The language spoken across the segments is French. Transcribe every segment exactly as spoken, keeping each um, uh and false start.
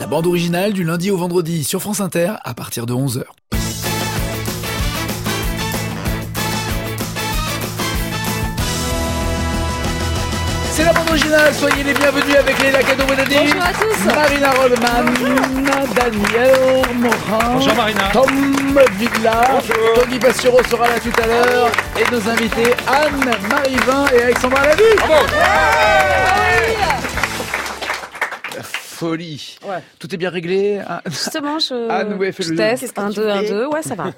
bande originale du lundi au vendredi sur France Inter à partir de onze heures. C'est la bande originale, soyez les bienvenus avec Léla Cadot-Bonadi. Bonjour à tous. Marina Rollman, Daniel Morin. Bonjour Marina. Tom Villa. Bonjour. Tony Bastureau sera là tout à l'heure. Et nos invités Anne, Marivin et Alexandra Lavie. Bravo. La folie. Ouais. Tout est bien réglé. Justement, je, Anne, ouais, fais je le- teste. un, deux, un, deux. Ouais, ça va.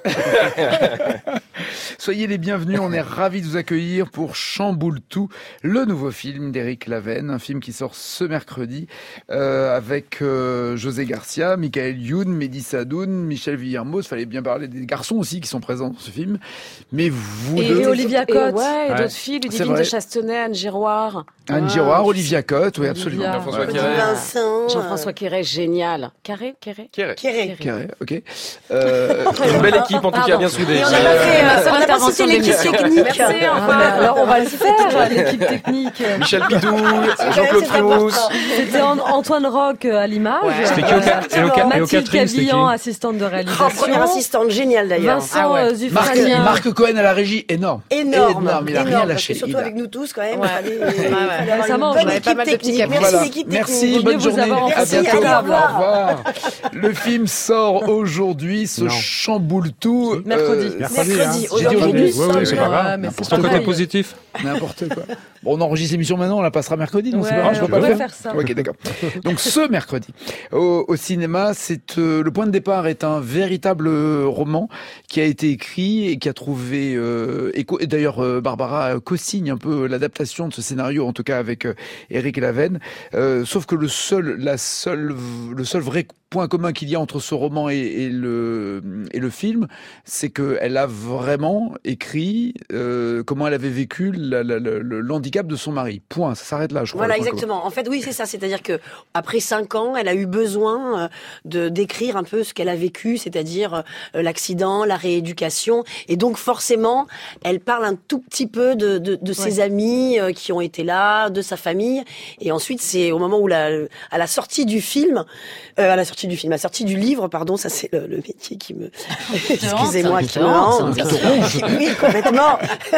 Soyez les bienvenus, on est ravis de vous accueillir pour Chamboule tout, le nouveau film d'Éric Laven, un film qui sort ce mercredi euh, avec euh, José Garcia, Michael Youn, Mehdi Sadoun, Michel Villermoz. Fallait bien parler des garçons aussi qui sont présents dans ce film. Mais vous Et, deux, et Olivia Cotte. Et, ouais, et Ouais. d'autres filles, C'est Ludivine vrai. de Chastenay, Anne Giroir. Anne Ah, Giroir, Olivia Cotte, oui absolument. Olivia. Jean-François Ouais. Quéré. Vincent. Jean-François Quéré, génial. Carré, Quéré. Quéré. Quéré. Carré, ok. Euh, Une belle équipe en tout cas, Pardon. bien soudée. Et on n'a Euh, pas fait, la euh, seule on n'a pas intervention cité l'équipe de l'émission. technique. Merci, Ah, enfin. mais Alors, on va le faire, l'équipe technique. Michel Pidou, vrai, Jean-Claude c'est Frimousse. important. C'était An- Antoine Roch euh, à l'image. Ouais. C'était qui au ca- et au ca- et au Mathilde catering, c'était qui Cavillan, assistante de Oh, réalisation. première assistante, géniale d'ailleurs. Vincent Ah ouais. euh, Marc, Zuffragien. Marc Cohen à la régie, énorme. Énorme. Énorme, il a énorme, rien parce lâché. que surtout Il a- avec nous tous, quand même. Ouais. Il fallait, Ouais, ouais. il fallait avoir Ça une mange. bonne On avait pas équipe mal de petits technique. caprices. Merci Voilà. l'équipe Merci, technique. Vaut bonne mieux vous journée. avoir en À Merci, bientôt. allez, au revoir. Au revoir. Le film sort aujourd'hui, ce Non. chamboule tout. Mercredi. Euh, Mercredi, Mercredi. hein. J'ai dit Aujourd'hui, aujourd'hui. nous Oui, oui, sommes- c'est pas grave. Ouais, mais C'est c'est ton côté pareil. positif. N'importe quoi. Bon, on enregistre l'émission maintenant, on la passera mercredi, non? Ouais, C'est pas grave, je peux on pas le pourrait faire. faire ça. Ok, d'accord. Donc, ce mercredi, au, au cinéma, c'est euh, le point de départ est un véritable euh, roman qui a été écrit et qui a trouvé euh, écho. Et d'ailleurs, euh, Barbara co-signe un peu l'adaptation de ce scénario, en tout cas avec euh, Éric Laven. Euh, sauf que le seul, la seule, le seul vrai point commun qu'il y a entre ce roman et, et le et le film, c'est que elle a vraiment écrit euh, comment elle avait vécu la, la, la, le, l'handicap de son mari. Point. Ça s'arrête là, je crois. Voilà, le point commun. exactement. En fait, oui, c'est ça. C'est-à-dire que après cinq ans, elle a eu besoin euh, de d'écrire un peu ce qu'elle a vécu, c'est-à-dire euh, l'accident, la rééducation, et donc forcément, elle parle un tout petit peu de de, de ses amis euh, qui ont été là, de sa famille, et ensuite c'est au moment où la à la sortie du film, euh, à la sortie du film, à la sortie du livre, pardon, ça c'est le, le métier qui me, excusez-moi, qui me hante. Oui, complètement.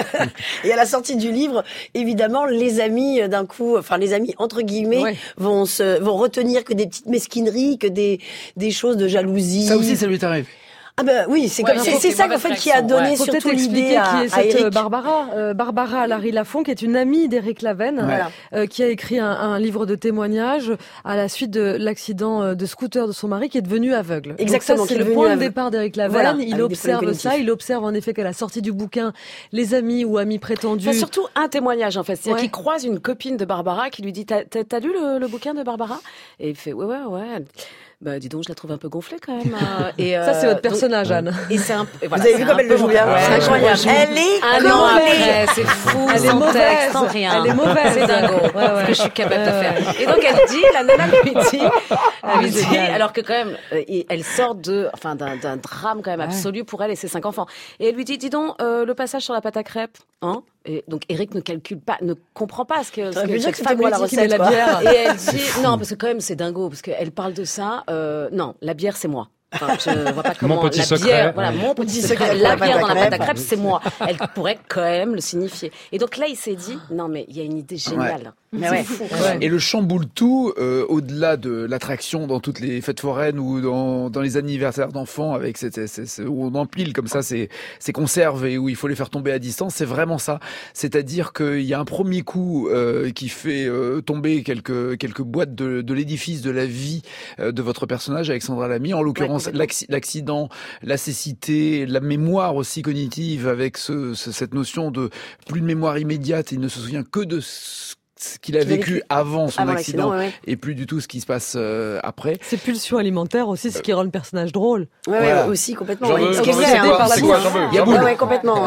Et à la sortie du livre, évidemment, les amis euh, d'un coup, enfin les amis entre guillemets, Ouais. vont se vont retenir que des petites mesquineries, que des des choses de jalousie. Ça aussi, ça lui est arrivé. Ah ben oui, c'est Ouais, comme il y a c'est c'est des ça en mauvaises fait qui a réactions, donné ouais. Faut surtout peut-être expliquer l'idée à, qui est à cette euh, Eric. Barbara. Euh, Barbara Larry Lafont, qui est une amie d'Éric Laven, Voilà. euh, qui a écrit un, un livre de témoignages à la suite de l'accident euh, de scooter de son mari qui est devenu aveugle. Exactement, Donc ça, qui c'est est le devenu point de aveugle. départ d'Éric Laven. Voilà, avec il des problèmes observe cognitifs. ça. Il observe en effet qu'à la sortie du bouquin, les amis ou amis prétendus. Enfin, surtout un témoignage en fait, c'est-à-dire Ouais. qu'il croise une copine de Barbara qui lui dit t'as, t'as, t'as lu le, le bouquin de Barbara? Et il fait ouais ouais ouais. Bah dis donc, je la trouve un peu gonflée quand même. hein. Et, Ça, c'est euh, votre personnage, donc- Anne. Et c'est un. et voilà, Vous avez c'est vu comme un elle peu le joue bien, mon- c'est Ouais, incroyable. je la joue. Elle est Un an collée. après, c'est fou, Elle est sans mauvaise. texte, sans rien. Elle est mauvaise. C'est dingo. Ouais, ouais. Ce que je suis capable de Ouais, faire. ouais. Et donc elle dit, la nana lui dit, elle lui dit, génial. alors que quand même, euh, et- elle sort de, enfin d'un, d'un drame quand même absolu pour elle et ses cinq enfants. Et elle lui dit, dis donc, euh, le passage sur la pâte à crêpes, hein? Et donc Eric ne calcule pas, ne comprend pas ce que, ce T'aurais pu que dire cette que c'était femme moi lui la dit. Qui met la quoi. bière. Et elle dit non parce que quand même c'est dingo parce qu'elle parle de ça. Euh, non, la bière c'est moi. Enfin, je vois pas comment petit la secret. bière, voilà, Ouais. mon petit secret secret, dans la la bière pâte dans à la pâte à crêpes. crêpes, c'est moi. Elle pourrait quand même le signifier. Et donc là, il s'est dit non mais il y a une idée géniale. Mais ouais. Ouais. Et le chamboule tout, euh, au-delà de l'attraction dans toutes les fêtes foraines ou dans, dans les anniversaires d'enfants, avec cette, cette- cette- où on empile comme ça ces, ces conserves et où il faut les faire tomber à distance, c'est vraiment ça. C'est-à-dire qu'il y a un premier coup euh, qui fait euh, tomber quelques quelques boîtes de, de l'édifice de la vie euh, de votre personnage, Alexandra Lamy. En l'occurrence, complètement. l'acci- l'accident, la cécité, la mémoire aussi cognitive, avec ce, ce- cette notion de plus de mémoire immédiate. Il ne se souvient que de ce ce qu'il a Qu'il a vécu vécu avant son Avant accident l'accident, ouais, ouais. et plus du tout ce qui se passe euh, après. Ses pulsions alimentaires aussi, ce qui rend le personnage drôle. Ouais, ouais, Voilà. aussi complètement. J'en ouais. veux, Ce qui est j'en veux, vrai, c'est hein. quoi, par la c'est quoi, bouche. j'en veux, Il y a j'en boule. veux. Ouais, ouais, complètement. hein.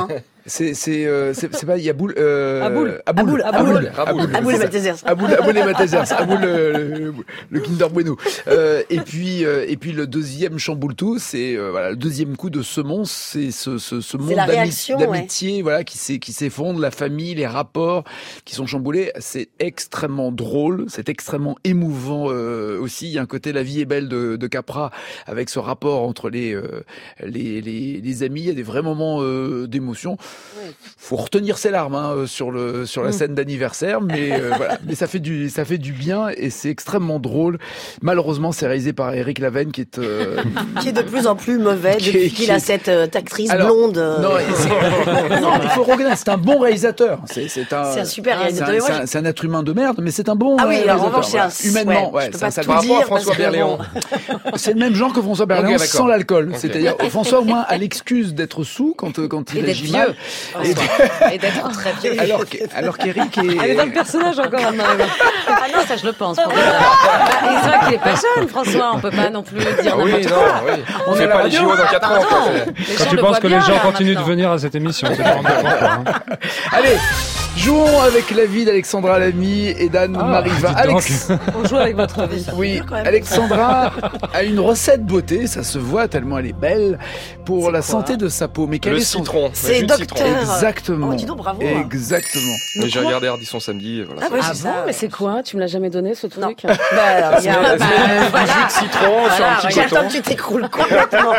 C'est c'est euh, c'est c'est pas Yaboul euh, Aboul. Aboul Aboul. Aboul Aboul et Maltesers. Aboul Aboul et Maltesers Aboul le, le, le Kinder Bueno euh, et puis euh, et puis le deuxième chamboule tout, c'est euh, voilà le deuxième coup de semonce, c'est ce ce ce monde la d'ami- réaction, d'amitié ouais. voilà qui s'est qui s'effondre, la famille, les rapports qui sont chamboulés, c'est extrêmement drôle, c'est extrêmement émouvant euh, aussi, il y a un côté La vie est belle de de Capra avec ce rapport entre les euh, les, les les amis, il y a des vrais moments euh, d'émotion. Ouais. Faut retenir ses larmes hein, sur le sur la scène d'anniversaire, mais euh, voilà, mais ça fait du ça fait du bien et c'est extrêmement drôle. Malheureusement, c'est réalisé par Éric Lavenne qui est euh, Qui est de plus en plus mauvais Qui est- depuis qui qu'il a est- cette euh, actrice Alors, blonde. euh, non, et c'est- non, il faut reconnaître, c'est un bon réalisateur. C'est c'est un C'est un super c'est réalisateur. un, Mais moi, c'est un- c'est un être humain de merde, mais c'est un bon Ah oui, réalisateur. alors, en revanche, c'est un- voilà. humainement, ouais, ouais, je peux c'est un pas sale tout Par type. rapport à dire, parce François que Berléand. C'est le même genre que François Berléand Ok, d'accord. sans l'alcool. Ok. C'est-à-dire François au moins a l'excuse d'être sous quand euh, quand Et il d'être agit mal. vieux. Et- Et d'être très vieux. alors que- alors qu'Éric est Elle est dans le personnage encore, Anne-Marie. Ah non, ça je le pense. Pour vrai. Bah, et c'est vrai qu'il est pas jeune, François. On peut pas non plus dire Ah oui, n'importe non, quoi. oui. On est fait à la pas les radio. J O dans quatre ans. quoi, Pardon. c'est- Les Quand gens tu le penses voient que les bien, gens là, continuent de maintenant. venir à cette émission, c'est vraiment pas, hein. Allez, jouons avec la vie d'Alexandra Lamy et d'Anne Ah, Mariva. dis donc. Alex, On joue avec votre vie. oui, quand même. Alexandra a une recette beauté, ça se voit tellement elle est belle pour C'est la quoi santé de sa peau. Mais quel Le est son citron. le C'est jus de docteur. citron. Exactement. Oh, dis donc, bravo, hein. Exactement. Mais j'ai regardé Ardisson samedi. Voilà. Ah ouais, Ah c'est bon, ça. mais c'est quoi? Tu me l'as jamais donné ce Non. truc? Bah, alors, il y a- C'est- bah, c'est voilà. du jus de citron sur un petit J'attends coton. que tu t'écroules complètement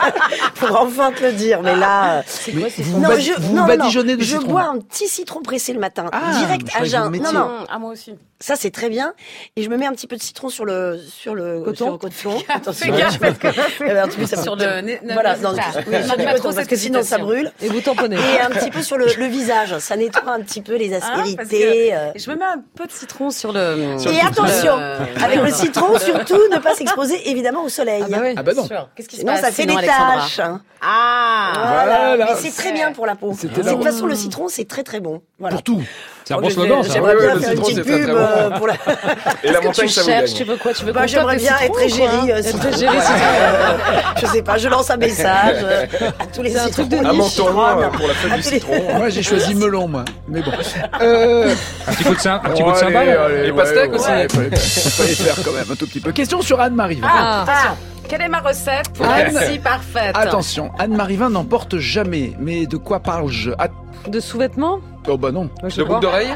pour enfin te le dire. Mais là, C'est quoi ces vous non, badi- je, vous non, non, badigeonnez de je citron. bois un petit citron pressé le matin, Ah, direct je à croyais que vous jeun. le Non, mettiez. non, Ah, moi aussi. ça c'est très bien. Et je me mets un petit peu de citron sur le sur le Coton. sur le coton. Attention. Fais gaffe, parce que- Eh ben, un petit peu, ça Sur me- le nez- Voilà, non, non, mais oui, c'est sur ça. du Pas coton, trop parce que sinon ça cette brûle. Et vous tamponnez. Et un petit peu sur le, le visage, ça nettoie un petit peu les Hein, parce aspérités. euh. que je me mets un peu de citron sur le. Sur Et le- attention, le- avec le citron, surtout ne pas s'exposer évidemment au soleil. Ah bah oui. Ah bah non. Sûr. Qu'est-ce qui se Sinon passe ça fait sinon, des Alexandra taches. hein. Ah. Voilà. Voilà. Mais c'est très bien pour la peau. C'était De la- toute façon, le citron, c'est très très bon. Voilà. Pour tout. C'est un Donc, bon je slogan, vais- ça. J'aimerais Ouais, bien le faire une citron, petite c'est très, pub très bon. euh, pour la. Et la Tu montagne, ça vous cherches, gagne. tu veux quoi? Tu veux Bah, qu'on j'aimerais toque bien le être citron, égérie. quoi euh, citron. Être égérie, Euh, Je sais pas, je lance un message euh, à tous les C'est un citrons. truc de Un niche. menton euh, pour la feuille Ah, du tous les- citron. Moi, j'ai choisi melon, moi. Mais bon. Euh... Un petit coup de, cym- un petit coup de allez, cymbale. allez, Les ouais, pastèques ouais, aussi. ouais, fallait, fallait faire quand même un tout petit peu. Question sur Anne Mariva. Ah, attention. Quelle est ma recette pour Anne. être si parfaite? Attention, Anne Mariva n'emporte jamais. Mais de quoi parle-je? Ah, De sous-vêtements? oh bah non. Ouais, je sais De pas. boucles d'oreilles.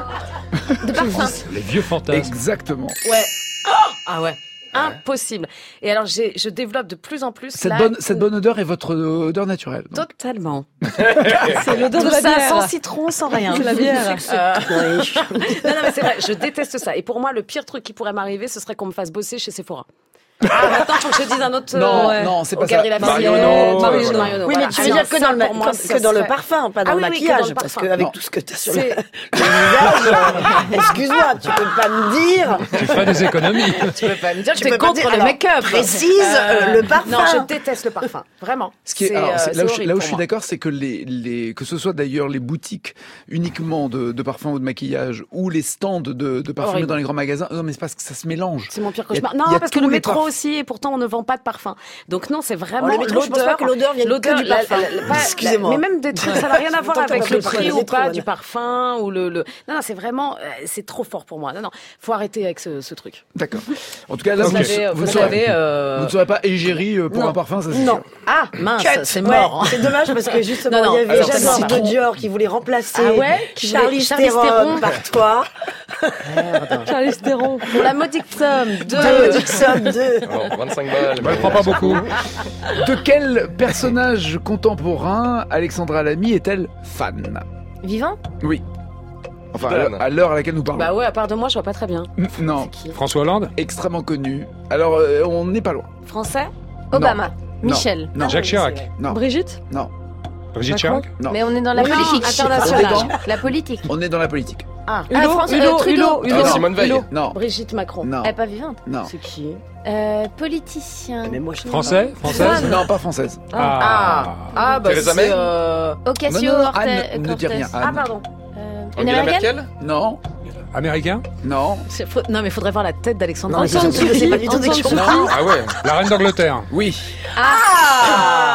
De parfum. Les vieux fantasmes. Exactement. Ouais. Ah ouais. Impossible. Et alors, j'ai, je développe de plus en plus. Cette là, bonne, cette bonne odeur est votre odeur naturelle. donc. Totalement. C'est l'odeur Tout de la ça bière. sans citron, sans rien. C'est la bière. Euh, Oui. non, non, mais c'est vrai, je déteste ça. Et pour moi, le pire truc qui pourrait m'arriver, ce serait qu'on me fasse bosser chez Sephora. Ah, maintenant, faut que je te dise un autre. Non, euh, non, c'est au pas ça. Galeries Lafayette, Marionneau, Marionneau, voilà. Marionneau, Oui, mais voilà. tu veux Ah, dire non, que ça, dans le, pour moi, que, ça que dans le serait- parfum, pas dans Ah le oui, oui, que dans maquillage, le parce parfum. qu'avec Non. tout ce que tu as sur le, le C'est- visage, euh, excuse-moi, tu peux pas me dire, Tu ferais des économies. Tu peux pas me dire que Tu t'es peux pas contre dire- le alors, make-up. précise, euh, le parfum. Non, je déteste le parfum. Vraiment. Ce qui est, C'est, alors, euh, c'est- c'est là où, je, horrible là où je pour suis moi. d'accord, c'est que les, les, que ce soit d'ailleurs les boutiques uniquement de, de parfums ou de maquillage ou les stands de, de parfumés Horrible. dans les grands magasins, non mais c'est parce que ça se mélange. C'est mon pire Il y a- cauchemar. il Non, y a parce que tous le les métro parfums. aussi, et pourtant on ne vend pas de parfum. Donc non, c'est vraiment Oh, le métro, je pense pas que l'odeur vienne que du la- parfum. la- la- pas- Excusez-moi. Mais même des trucs, ça n'a rien à voir Tant qu'on avec appelle le pas prix les ou métros, pas voilà. du parfum ou le, le... Non, non, c'est vraiment, euh, c'est trop fort pour moi. Non, non, faut arrêter avec ce, ce truc. D'accord. En tout cas, là, Vous vous, l'avez, ne- euh, vous, vous ne serez, l'avez, euh, vous ne serez pas égérie euh, pour non. un parfum, ça c'est Non. sûr. Ah, mince, Cut. c'est Ouais, mort. c'est dommage parce que justement, Non, non, il y avait alors, Jeanne citron. de Dior qui voulait remplacer Ah ouais Qui voulait- Charlie Charlize Theron Theron. par toi. Charlize Theron. Pour la modique somme de... De modique somme de... Alors, vingt-cinq balles. Moi, je prends pas beaucoup. De quel personnage contemporain Alexandra Lamy est-elle fan? Vivant? Oui. Enfin, à Dan. l'heure- à l'heure à laquelle nous parlons. Bah ouais, à part de moi, je vois pas très bien. Non, Qui François Hollande. extrêmement connu. Alors, euh, on n'est pas loin. Français? Non. Obama. Non. Michel. Non, Jacques Chirac. non, Brigitte? non, Brigitte Macron. Chirac. non. Mais on est dans la Oui, politique. internationale. On est dans- La politique. On est dans la politique. Ah, Ah, Hulot, France- euh, Hulot, Trudeau. Hulot, Hulot. Ah, Simone Veil. Hulot. Non, Brigitte Macron. non, Elle est pas vivante. non. C'est qui? Euh, politicien. Mais moi, je Français. Française. Non, pas française. Ah, ah bah Theresa c'est... May Euh... Ocasio Non, non, non, Cortez. Anne, ne dis rien. Ah Anne. pardon. Euh, une Angela américaine Merkel. Non, Américain. non, C'est- faut- Non mais faudrait voir la tête d'Alexandra. Non, mais Aung je San sais Suu pas du tout de qui on Aung San parle. Suu Kyi. Ah ouais. La reine d'Angleterre. oui. Ah,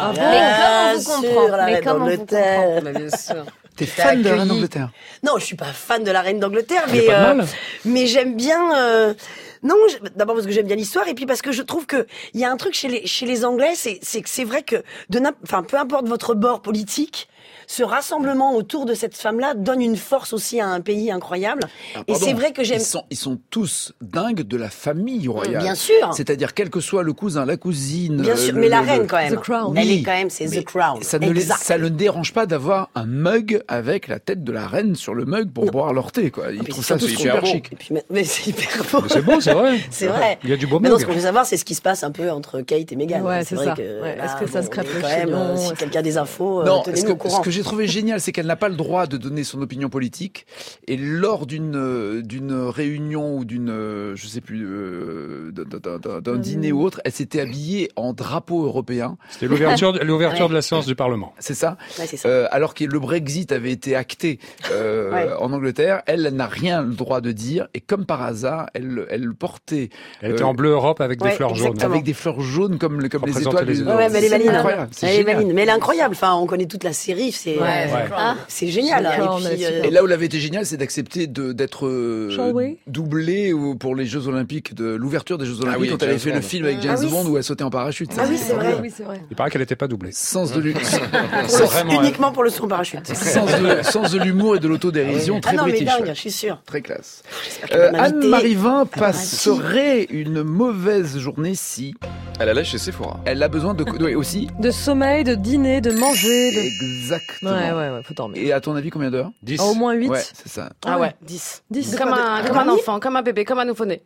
Ah bon? Mais comment on vous Bien comprend sûr, la Mais reine comment on vous d'Angleterre. comprend Bah, bien sûr. T'es fan de la reine accueilli. d'Angleterre? Non, je suis pas fan de la reine d'Angleterre, Il y a mais pas de euh, mal. mais j'aime bien. euh, Non, je- d'abord parce que j'aime bien l'histoire et puis parce que je trouve que il y a un truc chez les chez les Anglais, c'est c'est que c'est vrai que de n'im- enfin peu importe votre bord politique, ce rassemblement autour de cette femme-là donne une force aussi à un pays incroyable. Ah, et pardon, c'est vrai que j'aime. Ils sont, ils sont tous dingues de la famille royale. Bien sûr. C'est-à-dire, quel que soit le cousin, la cousine. Bien euh, sûr, le- mais la le- reine le- quand même. The Crown. Elle Oui, est quand même, c'est mais The Crown. Ça ne, les, Exact. ça ne dérange pas d'avoir un mug avec la tête de la reine sur le mug pour Non. boire leur thé, quoi. Ils Et puis trouvent ça surtout, ce qu'on- super beau. chic. Et puis, mais- mais c'est hyper beau. Mais c'est beau, c'est vrai. C'est vrai. Il y a du beau Maintenant, mug. ce qu'on veut savoir, c'est ce qui se passe un peu entre Kate et Meghan. Ouais, c'est vrai ça. que, Ouais, là, est-ce que ça bon, se crêpe on est le quand même, chignon, euh, est-ce Si que- quelqu'un a des infos, euh, Non, ce tenez-nous que, au courant. ce que j'ai trouvé génial, c'est qu'elle n'a pas le droit de donner son opinion politique. Et lors d'une euh, d'une réunion ou d'une, euh, je sais plus, euh, d'un- d'un d'un- d'un dîner ou autre, elle s'était habillée en drapeau européen. C'était l'ouverture, l'ouverture Ouais. de la séance du Parlement. C'est ça. Ouais, c'est ça. Euh, alors que le Brexit avait été acté euh, Ouais. en Angleterre, elle, elle n'a rien le droit de dire. Et comme par hasard, elle, elle portait Elle était Euh, en bleu Europe avec des ouais, fleurs jaunes. exactement. avec des fleurs jaunes comme, comme les Représente étoiles. les du étoiles. Nord. Ouais, mais elle est C'est maline. incroyable. C'est Elle est génial. maline. Mais elle est incroyable. Enfin, on connaît toute la série. C'est Ouais, euh, Ouais. Ah. c'est génial. D'accord, Et on puis, est euh, super. Et là où l'avait été génial, c'est d'accepter de- d'être euh, Shall we doublé ou- pour les Jeux Olympiques, de l'ouverture des Jeux Olympiques, oui, quand elle avait James fait le Bond. film avec Ah James oui, Bond c'est- où elle sautait en parachute. Ah oui, c'est vrai. Oui, c'est vrai. Il paraît qu'elle n'était pas doublée. Sens de luxe. pour le- Vraiment, uniquement pour le son parachute. sens de, sens de l'humour et de l'autodérision, Ah très non, mais british. dingue, ouais. je suis sûre. Très classe. qu'elle Euh, va m'inviter. Anne-Marie Vin Elle m'a passerait une mauvaise journée si Elle allait chez Sephora. elle a besoin de... Oui, aussi. De sommeil, de dîner, de manger. De... Exactement. Ouais, ouais, ouais, faut dormir. Et à ton avis, combien d'heures dix. Ah, au moins huit. Ouais, c'est ça. Ah ouais, dix. dix. Comme un, de- comme un dormir enfant, comme un bébé, comme un nouveau-né.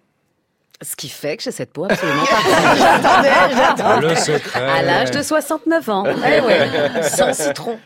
Ce qui fait que j'ai cette peau absolument parfaite. J'attendais, j'attendais. Le secret. À l'âge de soixante-neuf ans. Eh ouais. Sans citron.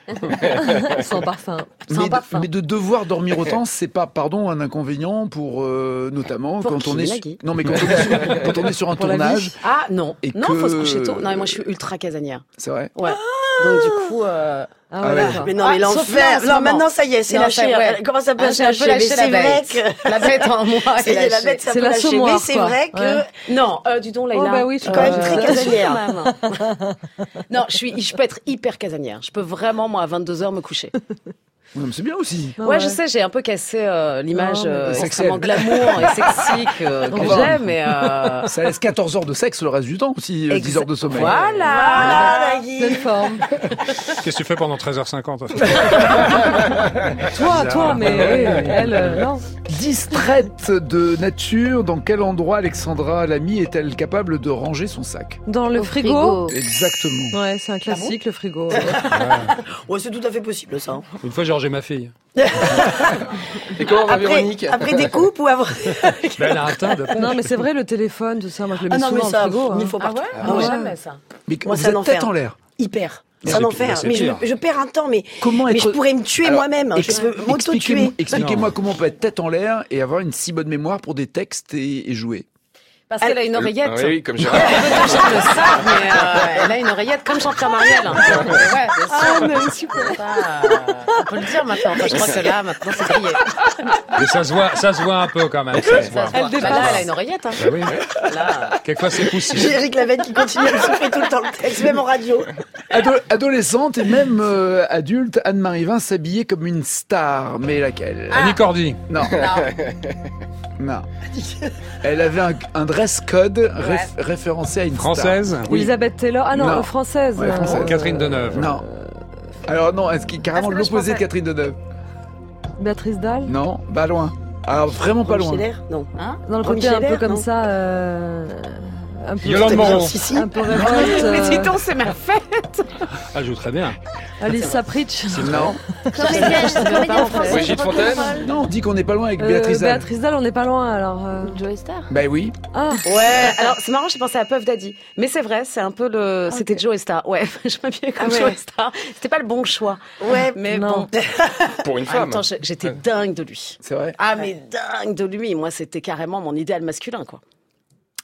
Sans parfum. Sans mais, parfum. de, mais de devoir dormir autant, c'est pas, pardon, un inconvénient pour euh, notamment Pour quand qui, on est sur, Nagui non mais quand on est sur, quand on est sur un Pour la tournage, Ah non. Et non, que- faut se coucher tôt. Non, mais moi je suis ultra casanière. c'est vrai. Ouais. Donc du coup... Euh... Ah Ah ouais, ouais. d'accord. Mais non, Ah, mais sauf l'enfer. là, en ce Non, moment. maintenant, ça y est, c'est Non, lâché. ça, ouais. Elle commence un peu Ah, à j'ai un peu lâcher. Mais lâché c'est la vrai bête. que... La bête en moi Ça y est est, la lâchée. bête, c'est un C'est peu la lâché. semoir, Mais c'est quoi. vrai que... Ouais. Non, euh, dis donc, Laïla. Oh, bah oui, je suis quand même très Euh, casanière. quand même. Non, je suis, je peux être hyper casanière. Je peux vraiment, moi, à vingt-deux heures, me coucher. Non, mais c'est bien aussi. Ah Ouais, je sais, j'ai un peu cassé euh, l'image Non, mais- euh, Sexuelle. extrêmement glamour et sexy que, que On va. j'aime, mais euh... Ça laisse quatorze heures de sexe le reste du temps aussi, euh, dix heures de sommeil. voilà. Voilà, Nagui. Pleine forme. Qu'est-ce que tu fais pendant treize heures cinquante? Toi, toi, mais oui, elle, euh, non. Distraite de nature, dans quel endroit Alexandra Lamy est-elle capable de ranger son sac? Dans le Au frigo. Exactement. Ouais, c'est un classique, le frigo. Ouais, c'est tout à fait possible, ça. Une fois, j'ai rangé ma fille. Et comment va Après, Véronique après des coupes ou avant... Ben, elle a un teint de Non, mais c'est vrai, le téléphone, tout ça, moi je le mets Ah non, souvent mais dans ça, le frigo. mille hein. fois Ah partout. ouais, Ah ah ouais. jamais ça. Mais Moi, vous c'est un êtes enfer. tête en l'air. Hyper. C'est C'est un pire, enfer. c'est Mais je, pire. je perds un temps, mais, Comment mais être... je pourrais me tuer Alors, moi-même. Je ex- peux m'auto-tuer. Expliquez-moi expliquez-moi comment on peut être tête en l'air et avoir une si bonne mémoire pour des textes et, et jouer. Parce qu'elle a une oreillette. Ah oui, comme Gérard. Les gens le savent, mais euh, elle a une oreillette comme Jean-Pierre Mariel. hein. Ouais, bien sûr. Ah, mais super. Ça, euh, on peut le dire maintenant. Enfin, je crois que là, maintenant, c'est grillé. Mais ça se voit, ça se voit un peu quand même. Ça se voit. Ça se voit. Bah, là, elle a une oreillette. Hein. Ben oui. Là, Quelquefois, c'est poussif. J'ai Eric Lavenne qui continue à me souffler tout le temps le texte, même en radio. Ado- adolescente et même euh, adulte, Anne-Marie Vin s'habillait comme une star. Mais laquelle? Annie Cordy. Non. Non. Elle avait un, un dress code réf- référencé à une Française. star. Oui. Elisabeth Taylor. Ah non, Non. euh, française. Ouais, euh, française. Catherine Deneuve. Non. Alors non, est-ce qu'il est carrément Ah, c'est vrai, je l'opposé de pensais. Catherine Deneuve? Béatrice Dalle. Non, pas loin. Alors vraiment pas loin. Scheller Non. Dans le Romy côté un peu Scheller, comme non ça. euh, Un peu, Yolande Moreau. Si, si. un peu révolte. mais euh, dis donc, c'est ma fête. Ah, je joue très bien. Alice Sapritch. Non. Comédienne, comédienne française. Brigitte Fontaine. Non, on dit qu'on n'est pas loin avec Euh, Béatrice Dalle. Béatrice Dalle, on n'est pas loin alors. euh, Joey Star. Bah oui. Ah, Ouais, alors c'est marrant, j'ai pensé à Puff Daddy. Mais c'est vrai, c'est un peu le. C'était Ok. Joe Star. Ouais, je m'habillais comme Ah ouais. Joe Star. C'était pas le bon choix. Ouais, Mais Non. bon. Pour une En même femme. temps, j'ai- j'étais dingue de lui. C'est vrai. Ah, mais dingue de lui. Moi, c'était carrément mon idéal masculin, quoi.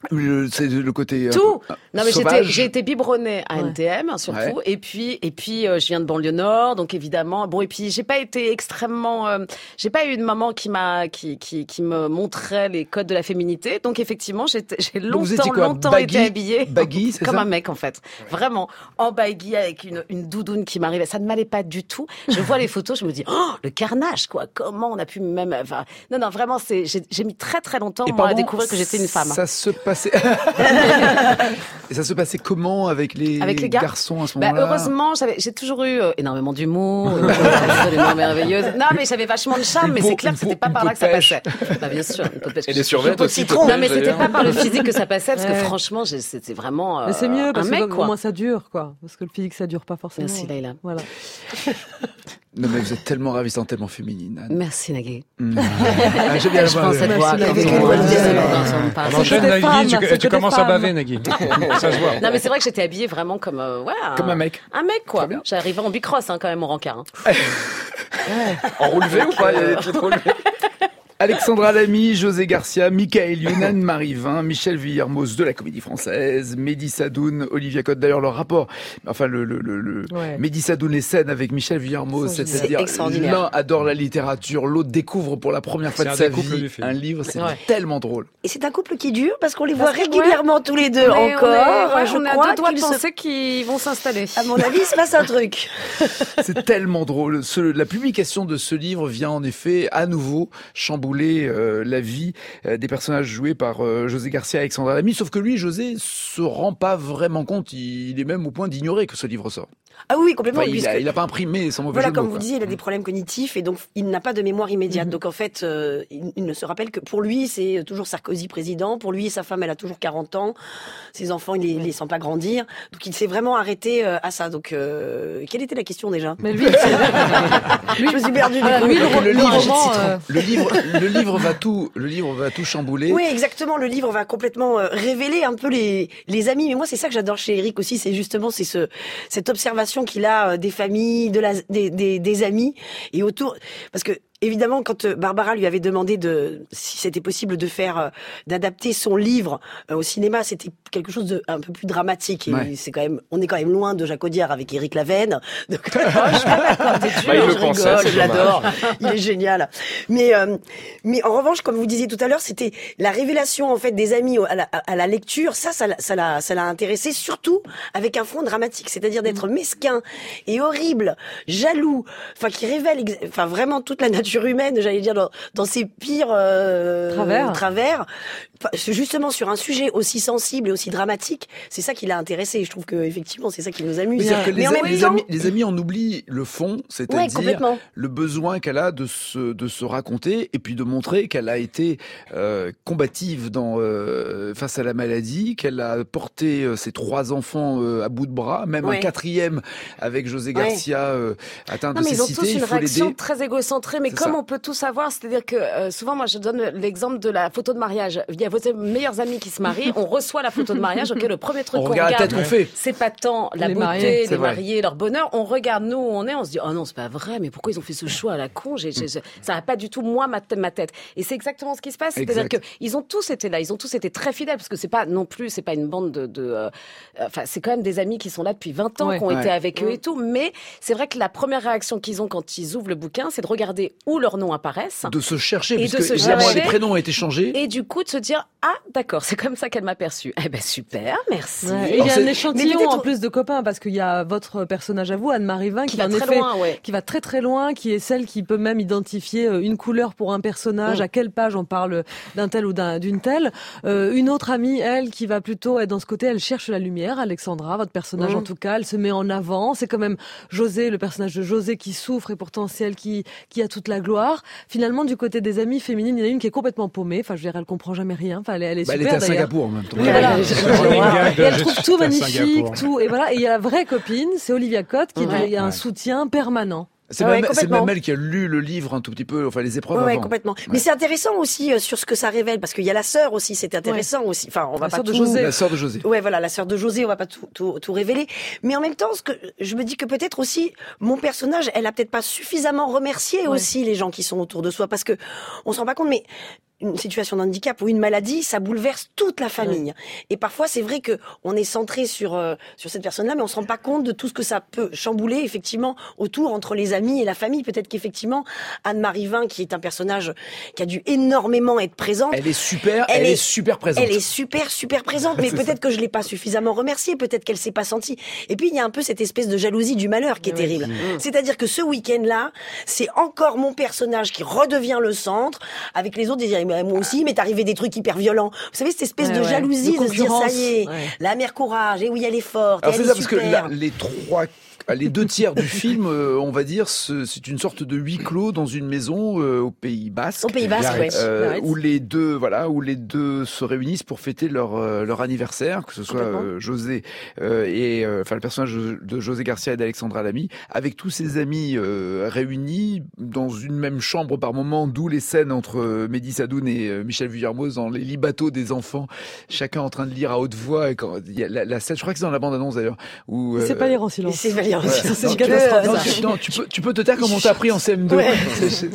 Le- C'est le côté un Tout. peu, euh, Non mais j'étais, sauvage. j'ai été biberonnée à Ouais. N T M surtout, Ouais. et puis et puis euh, je viens de banlieue nord, donc évidemment bon et puis j'ai pas été extrêmement, euh, j'ai pas eu une maman qui m'a qui qui qui me montrait les codes de la féminité, donc effectivement j'étais j'ai Donc vous longtemps étiez quoi, longtemps baggy- été habillée baggy, c'est comme ça un mec en fait, vraiment en baggy avec une une doudoune qui m'arrivait, ça ne m'allait pas du tout. Je vois les photos, je me dis oh le carnage quoi, comment on a pu même, enfin non non vraiment c'est j'ai, j'ai mis très très longtemps Et moi à pardon, découvrir que j'étais une femme. Ça se passait. Et ça se passait comment avec les, Avec les gars garçons à ce Bah, moment-là? heureusement, j'avais, j'ai toujours eu euh, énormément d'humour, euh, absolument merveilleuse. Non, mais j'avais vachement de charme, Une mais peau- c'est clair une que c'était peau- pas une par peau là de que ça pêche. passait. Bah, bien sûr, une peau de pêche. Et les survêtements Peau de aussi. citron. Non, mais c'était d'ailleurs. pas par le physique que ça passait, parce que Ouais. franchement, j'ai- c'était vraiment euh, Mais c'est mieux, parce un que mec, comme- au quoi. moins ça dure, quoi. Parce que le physique, ça dure pas forcément. Merci, Laïla. Voilà. Non, mais vous êtes tellement ravissante, tellement féminine, Anne. Merci, Nagui. Mmh. Ah, j'aime bien la Je voix. pense cette Merci, voix. Nagui. quand Avec on- une voix de on- diable. on- on parle. On enchaîne, des Nagui, femmes, tu, c'est que tu des commences à femmes. baver, Nagui. Ça se voit. Non, mais c'est vrai que j'étais habillée vraiment comme, euh, ouais, Comme un mec. Un mec, quoi. Très bien. J'arrivais en bicross, hein, quand même, au rencard. Hein. En relevé ou pas? Il y a des petites relevées. Alexandra Lamy, José Garcia, Michael Youn, Anne-Marie Vin, Michel Villermoz de la Comédie Française, Mehdi Sadoun, Olivia Cotte. D'ailleurs, leur rapport, enfin, le, le, le, le Ouais. Mehdi Sadoun et scène avec Michel Villermoz, C'est c'est-à-dire extraordinaire. l'un adore la littérature, l'autre découvre pour la première fois C'est de un sa des couples vie du film. un livre. C'est Ouais. tellement drôle. Et c'est un couple qui dure parce qu'on les Parce voit que, régulièrement tous les deux On est- encore. on est, ouais, je on est à crois deux doigts de qu'ils se- penser qu'ils vont s'installer. À mon avis, il se passe un truc. C'est tellement drôle. Ce- la publication de ce livre vient en effet à nouveau chambouler euh, la vie euh, des personnages joués par euh, José Garcia et Alexandra Lamy. Sauf que lui, José, se rend pas vraiment compte. Il est même au point d'ignorer que ce livre sort. Ah oui, complètement. Enfin, il, puisque- a, il a pas imprimé sans mauvais Voilà, jeu de comme mots, vous quoi. disiez, il a des problèmes cognitifs et donc il n'a pas de mémoire immédiate. Donc en fait, euh, il, il ne se rappelle que pour lui, c'est toujours Sarkozy président. Pour lui, sa femme, elle a toujours quarante ans. Ses enfants, il les, les sent pas grandir. Donc il s'est vraiment arrêté euh, à ça. Donc euh, quelle était la question déjà? Mais lui, c'est- Je me suis perdue. du Voilà, coup. lui, le, Le le livre, roman, euh, Le livre, le livre va tout, le livre va tout chambouler. Oui, exactement. Le livre va complètement euh, révéler un peu les, les amis. Mais moi, c'est ça que j'adore chez Eric aussi. C'est justement c'est ce cette observation qu'il a euh, des familles, de la, des, des, des amis et autour. Parce que évidemment, quand euh, Barbara lui avait demandé de si c'était possible de faire euh, d'adapter son livre euh, au cinéma, c'était quelque chose de un peu plus dramatique. Et Ouais. c'est quand même, on est quand même loin de Jacques Audiard avec Éric Lavenne. Donc, Oh, je suis pas d'accord, t'es dur. Bah, il le je pensait, rigole, c'est je l'adore. Il est génial. Mais euh, mais en revanche, comme vous disiez tout à l'heure, c'était la révélation en fait des amis au- à la, à la lecture. Ça, ça l'a ça l'a ça l'a intéressé surtout avec un fond dramatique, c'est-à-dire d'être mesquin et horrible, jaloux, enfin qui révèle ex- enfin vraiment toute la nature humaine, j'allais dire dans, dans ses pires euh, Travers. travers. Enfin, justement sur un sujet aussi sensible et aussi dramatique, c'est ça qui l'a intéressé. Et je trouve que effectivement, c'est ça qui nous amuse. C'est-à-dire que Mais les, en même les temps- amis, les amis en oublient le fond, Ouais, c'est-à-dire complètement. le besoin qu'elle a de se, de se raconter et puis de montrer qu'elle a été euh, combative dans, euh, face à la maladie, qu'elle a porté euh, ses trois enfants euh, à bout de bras, même Ouais. un quatrième avec José Ouais. Garcia euh, atteint Non, de mais ils ont cécité, tous il une faut réaction l'aider. très égocentrée, mais C'est comme ça. on peut tout savoir, c'est-à-dire que euh, souvent, moi, je donne l'exemple de la photo de mariage. Il y a vos meilleurs amis qui se marient, on reçoit la photo de mariage, ok, le premier truc On qu'on regarde la regarde, tête qu'on fait. c'est pas tant la Les beauté, mariés, les c'est vrai. mariés, leur bonheur. On regarde nous où on est, on se dit, oh non, c'est pas vrai, mais pourquoi ils ont fait ce choix à la con? J'ai, j'ai- j'ai- ça n'a pas du tout moi ma, tête- ma tête. Et c'est exactement ce qui se passe. C'est-à-dire que Exact. ils ont tous été là, ils ont tous été très fidèles, parce que c'est pas non plus, c'est pas une bande de, de euh, enfin, c'est quand même des amis qui sont là depuis vingt ans, Ouais. qui ont été Ouais. avec eux et tout. Mais c'est vrai que la première réaction qu'ils ont quand ils ouvrent le bouquin, c'est de regarder où leurs noms apparaissent. De se chercher, Et puisque de se évidemment chercher. les prénoms ont été changés. Et du coup, de se dire, ah, d'accord, c'est comme ça qu'elle m'a perçue. Eh ben, super, merci. ouais. Et il Alors, y a c'est- un Mais échantillon peut-être- en plus de copains, parce qu'il y a votre personnage à vous, Anne-Marie Vin, qui, Qui va en très effet, loin, ouais. qui va très très loin, qui est celle qui peut même identifier euh, une couleur pour un personnage, Mm. à quelle page on parle d'un tel ou d'un- d'une telle. Euh, une autre amie, elle, qui va plutôt être dans ce côté, elle cherche la lumière, Alexandra, votre personnage Mm. en tout cas, elle se met en avant. C'est quand même José, le personnage de José qui souffre et pourtant c'est elle qui, qui a toute la gloire. Finalement, du côté des amies féminines, il y en a une qui est complètement paumée. Enfin, je veux dire, elle comprend jamais rien. Enfin, elle, est- elle est Bah, elle super était à d'ailleurs. Singapour en même temps. Oui, voilà. C'est le running gag de Et elle Je trouve suis tout à magnifique, Singapour. tout. Et voilà. Et il y a la vraie copine, c'est Olivia Cotte, qui Ouais. est un Ouais. soutien permanent. C'est Ah ouais, même, c'est complètement. même elle qui a lu le livre un tout petit peu, enfin les épreuves Ouais, ouais, avant. complètement. Mais c'est intéressant aussi euh, sur ce que ça révèle, parce qu'il y a la sœur aussi, c'est intéressant aussi. Enfin, on va La pas sœur de tout... José. La sœur de José. Ouais, voilà, la sœur de José, on va pas tout, tout, tout révéler. Mais en même temps, ce que je me dis que peut-être aussi, mon personnage, elle a peut-être pas suffisamment remercié Ouais. aussi les gens qui sont autour de soi, parce que on se rend pas compte, mais une situation de handicap ou une maladie, ça bouleverse toute la famille. Ouais. Et parfois, c'est vrai que on est centré sur euh, sur cette personne-là, mais on se rend pas compte de tout ce que ça peut chambouler effectivement autour entre les amis et la famille. Peut-être qu'effectivement Anne-Marie Vin, qui est un personnage qui a dû énormément être présente, elle est super, elle, elle est, est super présente. Elle est super super présente, mais peut-être que je l'ai pas suffisamment remerciée, peut-être qu'elle s'est pas sentie. Et puis il y a un peu cette espèce de jalousie du malheur qui est oui. terrible. Mmh. C'est-à-dire que ce week-end-là, c'est encore mon personnage qui redevient le centre, avec les autres, ils disent, moi aussi, mais t'es arrivé des trucs hyper violents. Vous savez, cette espèce ouais, de jalousie, de, de se dire, ça y est, ouais. la mère courage, et oui, elle est forte, alors elle c'est est ça, super. Parce que la, les trois... Les deux tiers du film, euh, on va dire, c'est une sorte de huis clos dans une maison euh, au Pays Basque. Au Pays Basque, oui. Euh, où les deux, voilà, où les deux se réunissent pour fêter leur euh, leur anniversaire, que ce soit euh, José euh, et euh, enfin le personnage de José Garcia et d'Alexandra Lamy, avec tous ses amis euh, réunis dans une même chambre par moment, d'où les scènes entre euh, Mehdi Sadoun et euh, Michel Vuillermoz dans les lits bateaux des enfants, chacun en train de lire à haute voix. Et quand il y a la, la scène, je crois que c'est dans la bande-annonce d'ailleurs, où euh, c'est pas lire en silence. C'est pas lire en silence. C'est une catastrophe. Non, tu, non, tu peux, tu peux te taire comme on t'a appris en C M deux. Ouais.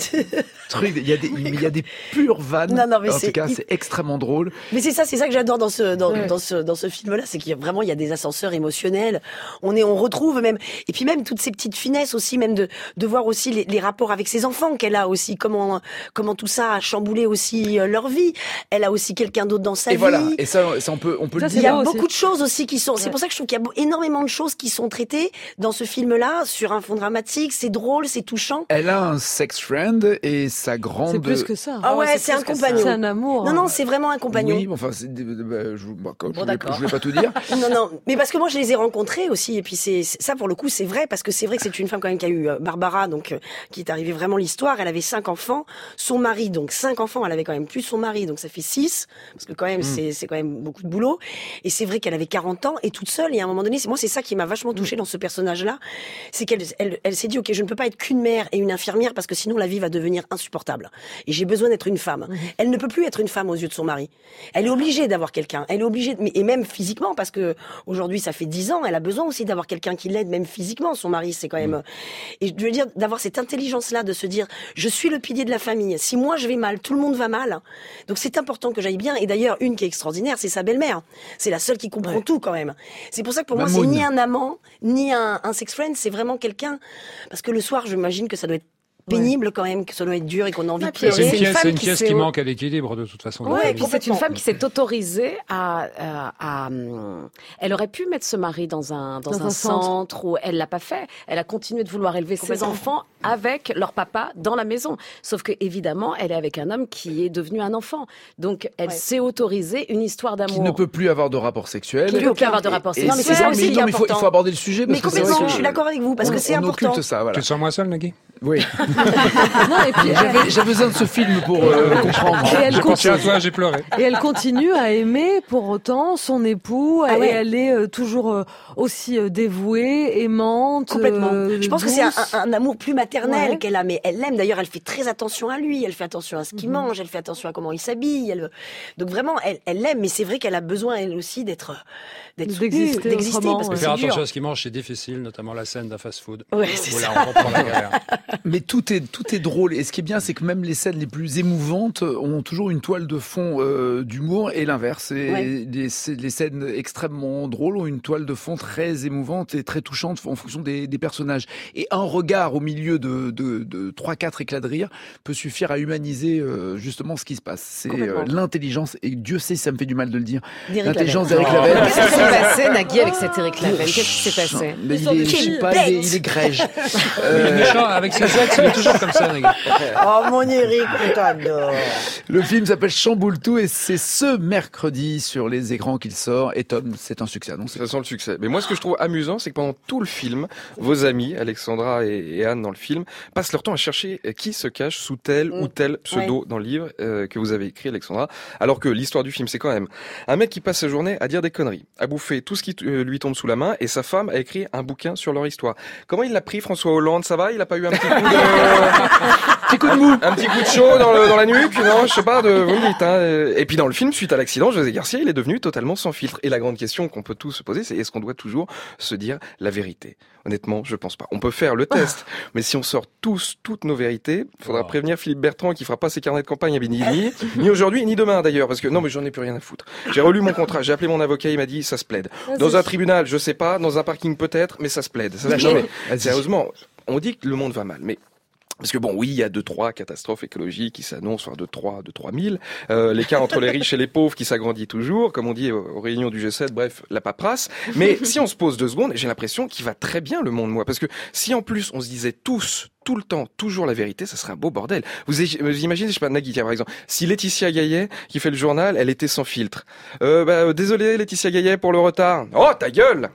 Truc, il y a des, il y a des pures vannes. Non, non, mais en tout cas, c'est extrêmement drôle. Mais c'est ça, c'est ça que j'adore dans ce, dans, ouais. dans ce, dans ce film-là, c'est qu'il y a vraiment, il y a des ascenseurs émotionnels. On est, on retrouve même, et puis même toutes ces petites finesses aussi, même de, de voir aussi les, les rapports avec ses enfants qu'elle a aussi, comment, comment tout ça a chamboulé aussi leur vie. Elle a aussi quelqu'un d'autre dans sa et vie. Voilà. Et ça, ça on peut, on peut ça, le dire. Il y a aussi. beaucoup de choses aussi qui sont, ouais. c'est pour ça que je trouve qu'il y a énormément de choses qui sont traitées dans ce film-là, sur un fond dramatique, c'est drôle, c'est touchant. Elle a un sex friend et sa grande... C'est plus que ça. Ah ouais, ah ouais c'est un compagnon. C'est un amour. Non, non, c'est vraiment un compagnon. Oui, enfin, c'est, bah, je, bah, bon, je, voulais, je voulais pas tout dire. Non, non, mais parce que moi, je les ai rencontrés aussi, et puis c'est, ça, pour le coup, c'est vrai, parce que c'est vrai que c'est une femme quand même qui a eu euh, Barbara, donc, euh, qui est arrivée vraiment l'histoire. Elle avait cinq enfants. Son mari, donc, cinq enfants, elle avait quand même plus son mari, donc ça fait six, parce que quand même, mm. c'est, c'est quand même beaucoup de boulot. Et c'est vrai qu'elle avait quarante ans, et toute seule, et à un moment donné, c'est, moi, c'est ça qui m'a vachement touchée mm. dans ce personnage-là. C'est qu'elle, elle, elle s'est dit, ok, je ne peux pas être qu'une mère et une infirmière parce que sinon la vie va devenir insupportable. Et j'ai besoin d'être une femme. Mmh. Elle ne peut plus être une femme aux yeux de son mari. Elle est obligée d'avoir quelqu'un. Elle est obligée, de... et même physiquement, parce que aujourd'hui ça fait dix ans, elle a besoin aussi d'avoir quelqu'un qui l'aide, même physiquement. Son mari, c'est quand même. Mmh. Et je veux dire d'avoir cette intelligence-là, de se dire, je suis le pilier de la famille. Si moi je vais mal, tout le monde va mal. Donc c'est important que j'aille bien. Et d'ailleurs, une qui est extraordinaire, c'est sa belle-mère. C'est la seule qui comprend ouais. tout quand même. C'est pour ça que pour Mamoun. Moi, c'est ni un amant, ni un, un sex friend. C'est vraiment quelqu'un. Parce que le soir, j'imagine que ça doit être pénible ouais. quand même, que ça doit être dur et qu'on a envie de pleurer. C'est une pièce, c'est une c'est une pièce qui, qui manque à l'équilibre de toute façon. Ouais, et puis c'est une femme qui s'est autorisée à, à, à, elle aurait pu mettre ce mari dans un dans, dans un, un centre, centre où elle l'a pas fait. Elle a continué de vouloir élever ses enfants avec leur papa dans la maison. Sauf que évidemment, elle est avec un homme qui est devenu un enfant. Donc elle ouais. s'est autorisée une histoire d'amour. Qui ne peut plus avoir de rapport sexuel. Qui ne peut plus avoir de rapport sexuel. Non, mais c'est ça aussi qui est important. Il faut aborder le sujet. Mais complètement, je suis d'accord avec vous parce que c'est important. Tu te sens moins seul, Nagui? Oui. Non, et puis j'avais, j'avais besoin de ce film pour euh, comprendre. Et elle je continue, à toi, j'ai pleuré. Et elle continue à aimer pour autant son époux. Ah ouais. Et elle est euh, toujours euh, aussi euh, dévouée, aimante. Complètement. Euh, je pense douce. que c'est un, un amour plus maternel ouais. qu'elle a, mais elle l'aime. D'ailleurs, elle fait très attention à lui. Elle fait attention à ce qu'il mm-hmm. mange. Elle fait attention à comment il s'habille. Elle... Donc vraiment, elle, elle l'aime. Mais c'est vrai qu'elle a besoin elle aussi d'être, d'être d'exister, soutenue, d'exister. Parce que ouais. c'est faire dur. attention à ce qu'il mange, c'est difficile, notamment la scène d'un fast-food. Ouais, c'est où ça. là, on reprend la galère. Mais tout est tout est drôle. Et ce qui est bien, c'est que même les scènes les plus émouvantes ont toujours une toile de fond euh, d'humour et l'inverse. Et ouais. les, les scènes extrêmement drôles ont une toile de fond très émouvante et très touchante en fonction des, des personnages. Et un regard au milieu de, de, de trois, quatre éclats de rire peut suffire à humaniser euh, justement ce qui se passe. C'est euh, l'intelligence, et Dieu sait si ça me fait du mal de le dire, d'Éric l'intelligence Lavel. d'Éric Lavel. Qu'est-ce qui s'est passé, Nagui, avec cet Éric Lavel? Qu'est-ce qui s'est passé? Mais il, est, je sais pas, il, est, il est grège. euh... Il est méchant avec ses ex, il est toujours comme ça, Nagui. Oh mon Éric, on t'adore. Le film s'appelle Chamboule tout et c'est ce mercredi sur les écrans qu'il sort. Et Tom, c'est un succès annoncé. Ça sent le succès. Mais moi, ce que je trouve amusant, c'est que pendant tout le film, vos amis, Alexandra et, et Anne dans le film, passent leur temps à chercher qui se cache sous tel mmh. ou tel pseudo ouais. dans le livre euh, que vous avez écrit, Alexandra. Alors que l'histoire du film, c'est quand même un mec qui passe sa journée à dire des conneries, à bouffer tout ce qui euh, lui tombe sous la main, et sa femme a écrit un bouquin sur leur histoire. Comment il l'a pris, François Hollande? Ça va? Il a pas eu un petit petit coup de, petit coup de mou, un petit coup de chaud dans, le, dans la nuque, non, je sais pas, de, vous me dites. Hein. Et puis dans le film, suite à l'accident, José Garcia, il est devenu totalement sans filtre. Et la grande question qu'on peut tous se poser, c'est est-ce qu'on doit toujours se dire la vérité ? Honnêtement, je pense pas. On peut faire le test, mais si on sort tous toutes nos vérités, il faudra prévenir Philippe Bertrand qui fera pas ses carnets de campagne à Bini, ni aujourd'hui ni demain d'ailleurs, parce que non, mais j'en ai plus rien à foutre. J'ai relu mon contrat, j'ai appelé mon avocat, il m'a dit ça se plaide. Dans un tribunal, je sais pas, dans un parking peut-être, mais ça se plaide. Ça, non, mais, sérieusement, on dit que le monde va mal, mais parce que bon, oui, il y a deux, trois catastrophes écologiques qui s'annoncent, enfin deux, trois, deux, trois mille. Euh, l'écart entre les riches et les pauvres qui s'agrandit toujours, comme on dit aux réunions du G sept, bref, la paperasse. Mais si on se pose deux secondes, j'ai l'impression qu'il va très bien le monde, moi. Parce que si en plus on se disait tous, tout le temps, toujours la vérité, ça serait un beau bordel. Vous, vous imaginez, je sais pas, Nagui, par exemple, si Laetitia Gaillet, qui fait le journal, elle était sans filtre. Euh, bah, désolé Laetitia Gaillet pour le retard. Oh, ta gueule!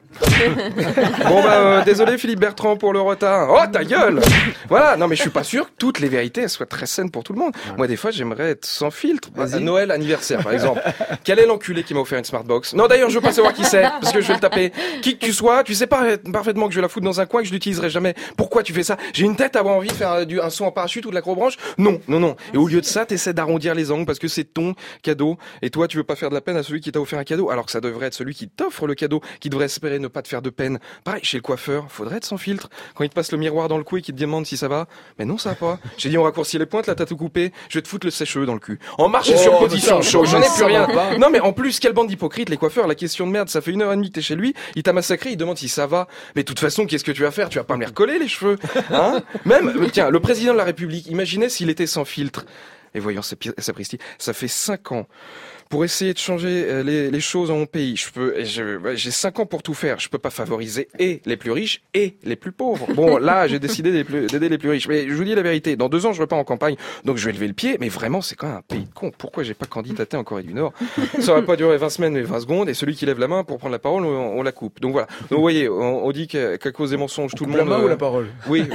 Bon, bah, euh, désolé Philippe Bertrand pour le retard. Oh, ta gueule! Voilà, non, mais je suis pas sûr que toutes les vérités, elles soient très saines pour tout le monde. Ouais. Moi, des fois, j'aimerais être sans filtre. À Noël, anniversaire, par exemple. Quel est l'enculé qui m'a offert une Smartbox? Non, d'ailleurs, je veux pas savoir qui c'est, parce que je vais le taper. Qui que tu sois, tu sais pas parfaitement que je vais la foutre dans un coin et que je l'utiliserai jamais. Pourquoi tu fais ça? J'ai une tête à avoir envie de faire un, du, un saut en parachute ou de l'acrobranche? Non, non, non. Et au lieu de ça, t'essaies d'arrondir les angles parce que c'est ton cadeau. Et toi, tu veux pas faire de la peine à celui qui t'a offert un cadeau, alors que ça devrait être celui qui t'offre le cadeau, qui devrait espérer ne pas te faire de peine. Pareil, chez le coiffeur, faudrait être sans filtre. Quand il te passe le miroir dans le cou et qu'il te demande si ça va. Mais non, ça va pas. J'ai dit, on raccourcit les pointes, là, t'as tout coupé. Je vais te foutre le sèche-cheveux dans le cul. En marche et oh, sur position chaud. J'en ai plus rien. Non, mais en plus, quelle bande d'hypocrites, les coiffeurs. La question de merde, ça fait une heure et demie que t'es chez lui. Il t'a massacré, il demande si ça va. Mais de toute façon, qu'est-ce que tu vas faire? Tu vas pas me les recoller, les cheveux. Hein? Même, tiens, le président de la République, imaginez s'il était sans filtre. Et voyons, sapristi, ça fait cinq ans. Pour essayer de changer les, les choses dans mon pays, je peux, j'ai cinq ans pour tout faire. Je peux pas favoriser et les plus riches et les plus pauvres. Bon, là, j'ai décidé d'aider les plus riches. Mais je vous dis la vérité, dans deux ans, je repars en campagne, donc je vais lever le pied. Mais vraiment, c'est quand même un pays de cons. Pourquoi j'ai pas candidaté en Corée du Nord? Ça aurait pas duré vingt semaines, mais vingt secondes. Et celui qui lève la main pour prendre la parole, on, on la coupe. Donc voilà. Donc vous voyez, on, on dit qu'à cause des mensonges, tout le monde. La main euh... ou la parole? Oui.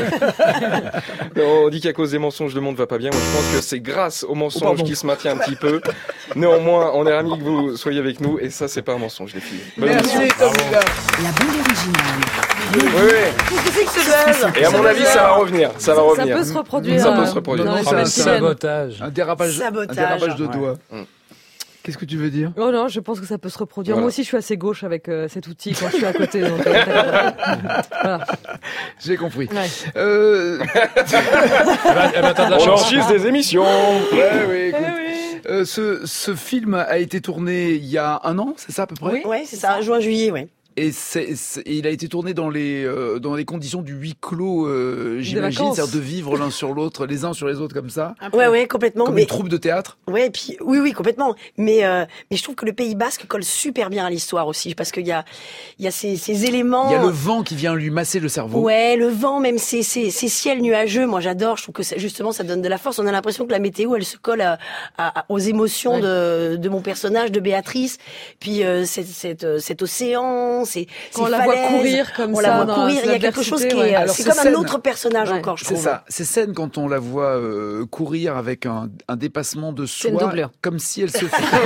On dit qu'à cause des mensonges, le monde va pas bien. Moi, je pense que c'est grâce aux mensonges oh, qui se maintient un petit peu. Néanmoins, on est ravis que vous soyez avec nous, et ça, c'est pas un mensonge, les filles. Bonne Merci, Tomila. La bande originale. Oui, oui. Et à mon avis, ça va revenir. Ça va revenir. Ça peut se reproduire. Ça peut se reproduire. Dans les un sabotage. Un dérapage, sabotage. Un dérapage de ouais. doigts. Hum. Qu'est-ce que tu veux dire? Oh non, je pense que ça peut se reproduire. Voilà. Moi aussi, je suis assez gauche avec euh, cet outil quand je suis à côté. Donc, euh, voilà. J'ai compris. Ouais. Euh... elle va t'attendre la On chance. enregistre des émissions. Ouais, oui, écoute. Eh oui. Euh, ce, ce film a été tourné il y a un an, c'est ça à peu près? Oui, ouais, c'est ça, juin-juillet, ouais. Et c'est, c'est, il a été tourné dans les euh, dans les conditions du huis clos, euh, j'imagine, c'est-à-dire de vivre l'un sur l'autre, les uns sur les autres comme ça. Ouais, ouais, complètement. Comme mais... une troupe de théâtre. Ouais, et puis oui, oui, complètement. Mais euh, mais je trouve que le Pays Basque colle super bien à l'histoire aussi, parce qu'il y a il y a ces, ces éléments. Il y a le vent qui vient lui masser le cerveau. Ouais, le vent, même ces ces, ces ciels nuageux. Moi, j'adore. Je trouve que ça, justement, ça donne de la force. On a l'impression que la météo, elle se colle à, à, aux émotions ouais. de de mon personnage, de Béatrice. Puis euh, cette, cette, cet océan, c'est on la voit courir comme on ça. la voit courir. Il y a quelque chose qui est. Ouais. Alors, c'est ces comme scènes, un autre personnage ouais. encore, je c'est trouve. C'est ça. Ces scènes quand on la voit euh, courir avec un, un dépassement de soi, une doublure. comme si elle se. C'est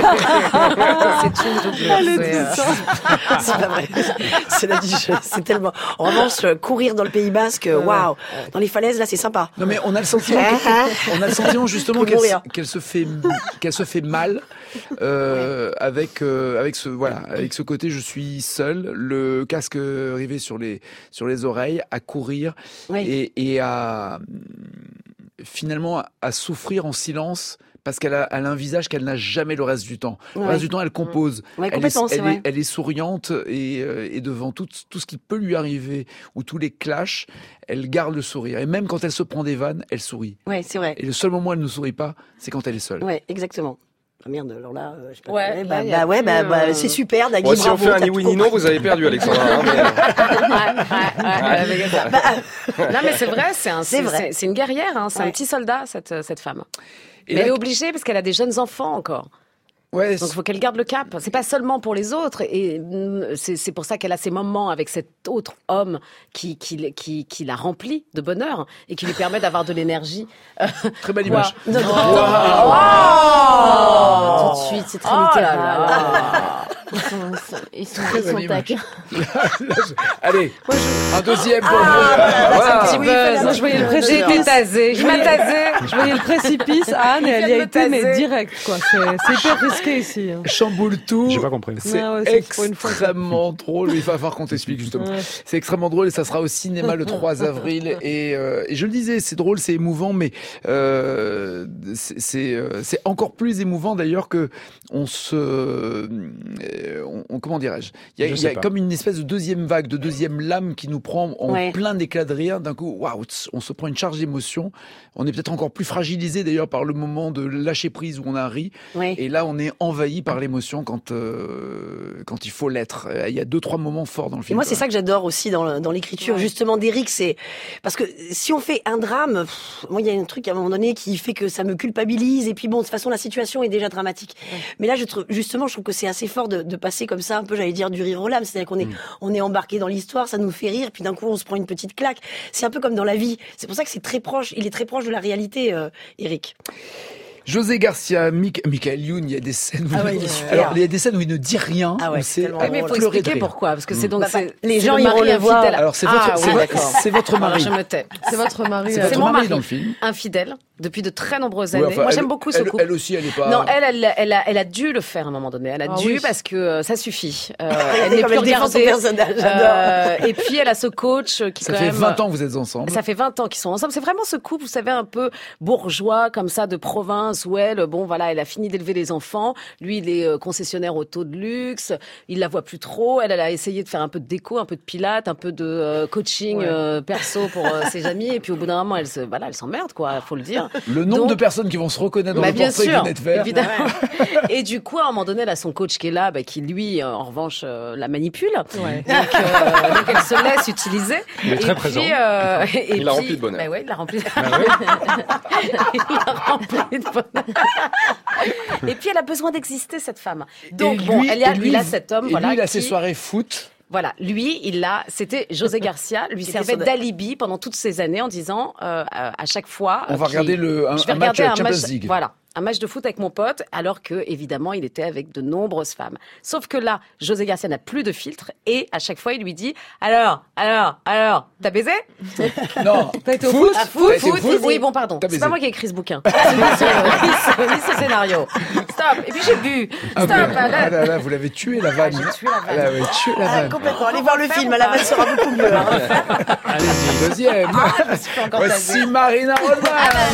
une doublure. C'est, euh... c'est pas vrai. C'est la c'est tellement. En revanche, courir dans le Pays Basque, waouh. Wow. Dans les falaises, là, c'est sympa. Non mais on a le sentiment, on a le sentiment justement qu'elle, qu'elle se fait, qu'elle se fait mal euh, ouais. avec euh, avec ce voilà, avec ce côté je suis seul, le casque rivé sur les sur les oreilles, à courir oui. et, et à finalement à souffrir en silence. Parce qu'elle a, elle a un visage qu'elle n'a jamais le reste du temps. Ouais. Le reste du temps, elle compose. Ouais, elle, est, elle, ouais. est, elle est souriante et, euh, et devant tout, tout ce qui peut lui arriver ou tous les clashs, elle garde le sourire. Et même quand elle se prend des vannes, elle sourit. Ouais, c'est vrai. Et le seul moment où elle ne sourit pas, c'est quand elle est seule. Ouais, exactement. Ah merde, alors là, euh, je sais pas. Ouais, ouais, bah, bah, bah, ouais, bah, euh... bah, c'est super, Nagui, bon, bravo. Si on fait un ni oui ni non, vous avez perdu, Alexandra. Hein, mais... ouais, ouais, ouais, bah, non, mais c'est vrai, c'est, un, c'est, c'est, vrai. c'est, c'est une guerrière, hein, c'est ouais. un petit soldat, cette, cette femme. Et mais là, elle est obligée parce qu'elle a des jeunes enfants encore. Ouais, donc il faut qu'elle garde le cap. C'est pas seulement pour les autres, et c'est, c'est pour ça qu'elle a ces moments avec cet autre homme qui qui qui, qui la remplit de bonheur et qui lui permet d'avoir de l'énergie. Très belle image. Wow. Wow. Wow. Tout de suite, c'est très oh littéral. Ils sont, ils sont, ils sont, Très ils sont belle taquins. Allez, un deuxième pour Ah, vous. voilà, c'est un petit oui, buzz. Moi, je voyais le J'ai précipice. été tasée. Je m'ai tasée. Je voyais le précipice, Anne, et elle y vient de a me été, mais taser. direct, quoi. C'est, c'est hyper risqué ici. hein. Chamboule tout. J'ai pas compris. C'est Ah ouais, c'est pour une fois. extrêmement drôle. Il va falloir qu'on t'explique justement. Ouais. C'est extrêmement drôle et ça sera au cinéma le trois avril. Et, euh, et je le disais, c'est drôle, c'est émouvant, mais euh, c'est, c'est, euh, c'est encore plus émouvant d'ailleurs que on se, euh, on, on- comment dirais-je Il y a, Je il y sais a pas. comme une espèce de deuxième vague, de deuxième lame qui nous prend en Ouais. plein éclat de rire. D'un coup, waouh, on se prend une charge d'émotion. On est peut-être encore plus fragilisé d'ailleurs par le moment de lâcher prise où on a ri. Ouais. Et là, on est envahi par l'émotion quand euh, quand il faut l'être. Euh, Il y a deux trois moments forts dans le Et film. moi, c'est ça que j'adore aussi dans, le- dans l'écriture, Ouais. justement, d'Éric, c'est parce que si on fait un drame, pff, moi, il y a un truc à un moment donné qui fait que ça me culpabilise. Et puis bon, de toute façon, la situation est déjà dramatique. Mais là, je trouve, justement, je trouve que c'est assez fort de, de passer comme ça, un peu, j'allais dire, du rire aux larmes. C'est-à-dire qu'on est, on est embarqué dans l'histoire, ça nous fait rire, puis d'un coup, on se prend une petite claque. C'est un peu comme dans la vie. C'est pour ça que c'est très proche. Il est très proche de la réalité, euh, Éric. José Garcia, Mick, Michael Youn, il y a des scènes où Ah il- ouais, il est super. alors il y a des scènes où il ne dit rien, Ah ouais, où c'est c'est tellement à Oui, mais il faut pleurer de expliquer rire. pourquoi, parce que c'est donc Bah, c'est, les c'est gens le iront mari le voir. infidèle. Alors c'est votre, Ah, c'est, oui, votre d'accord. c'est votre Alors, mari. je me tais. C'est votre mari. C'est euh, votre C'est mon mari mari dans le film. infidèle depuis de très nombreuses Oui, années. enfin, Moi, elle- j'aime beaucoup ce elle, couple. elle aussi, elle est pas. Non, elle, elle, elle, a, elle a dû le faire à un moment donné. Elle a Ah dû oui. parce que euh, ça suffit. Euh, Regardez elle n'est comme plus elle défend son regardée. personnage, j'adore. Euh, et puis elle a ce coach qui Ça quand fait même. vingt ans que vous êtes ensemble. Ça fait vingt ans qu'ils sont ensemble. C'est vraiment ce couple, vous savez, un peu bourgeois, comme ça, de province, où elle, bon, voilà, elle a fini d'élever les enfants. Lui, il est euh, concessionnaire auto de luxe. Il la voit plus trop. Elle, elle a essayé de faire un peu de déco, un peu de pilates, un peu de euh, coaching Ouais. euh, perso pour euh, ses amis. Et puis au bout d'un moment, elle se, voilà, elle s'emmerde, quoi, faut le dire. Le nombre Donc- de personnes qui vont se reconnaître dans Bah, le bien portrait que sûr, vous venez de faire. évidemment. Et du coup, à un moment donné, elle a son coach qui est là, bah, qui lui, euh, en revanche, euh, la manipule. Ouais. Donc, euh, donc elle se laisse utiliser. Il est Et très puis, présent. euh, et Il l'a puis- rempli de bonheur. Bah ouais, il l'a rempli. Ah ouais il l'a rempli de bonheur. Et puis elle a besoin d'exister, cette femme. Donc Et bon, lui- elle y a, et lui, il a cet homme, et voilà. lui, il a ses qui- soirées foot. Voilà, lui, il l'a. C'était José Garcia, lui Qui servait était son- d'alibi pendant toutes ces années en disant euh, à à chaque fois. On euh, va qu'il- regarder le, un, je vais un match regarder un Champions match, League. voilà, un match de foot avec mon pote, alors que évidemment il était avec de nombreuses femmes. Sauf que là, José Garcia n'a plus de filtre et à chaque fois il lui dit alors, alors, alors, t'as baisé Non, T'as été au foot, foot Ah, foot, T'as été au foot, foot oui, bon, pardon. T'as C'est baisé. pas moi qui ai écrit ce bouquin. C'est lui ce, lis ce scénario. Stop. Et puis j'ai bu. Ah, Stop. mais- là. ah là là, vous l'avez tué la vanne. J'ai tué la vanne. Elle avait tué la Ah, vanne. complètement. Allez voir le film, la vanne sera beaucoup mieux. hein. Allez-y. Deuxième. Je me suis fait encore taser. Voici Marina Rollman.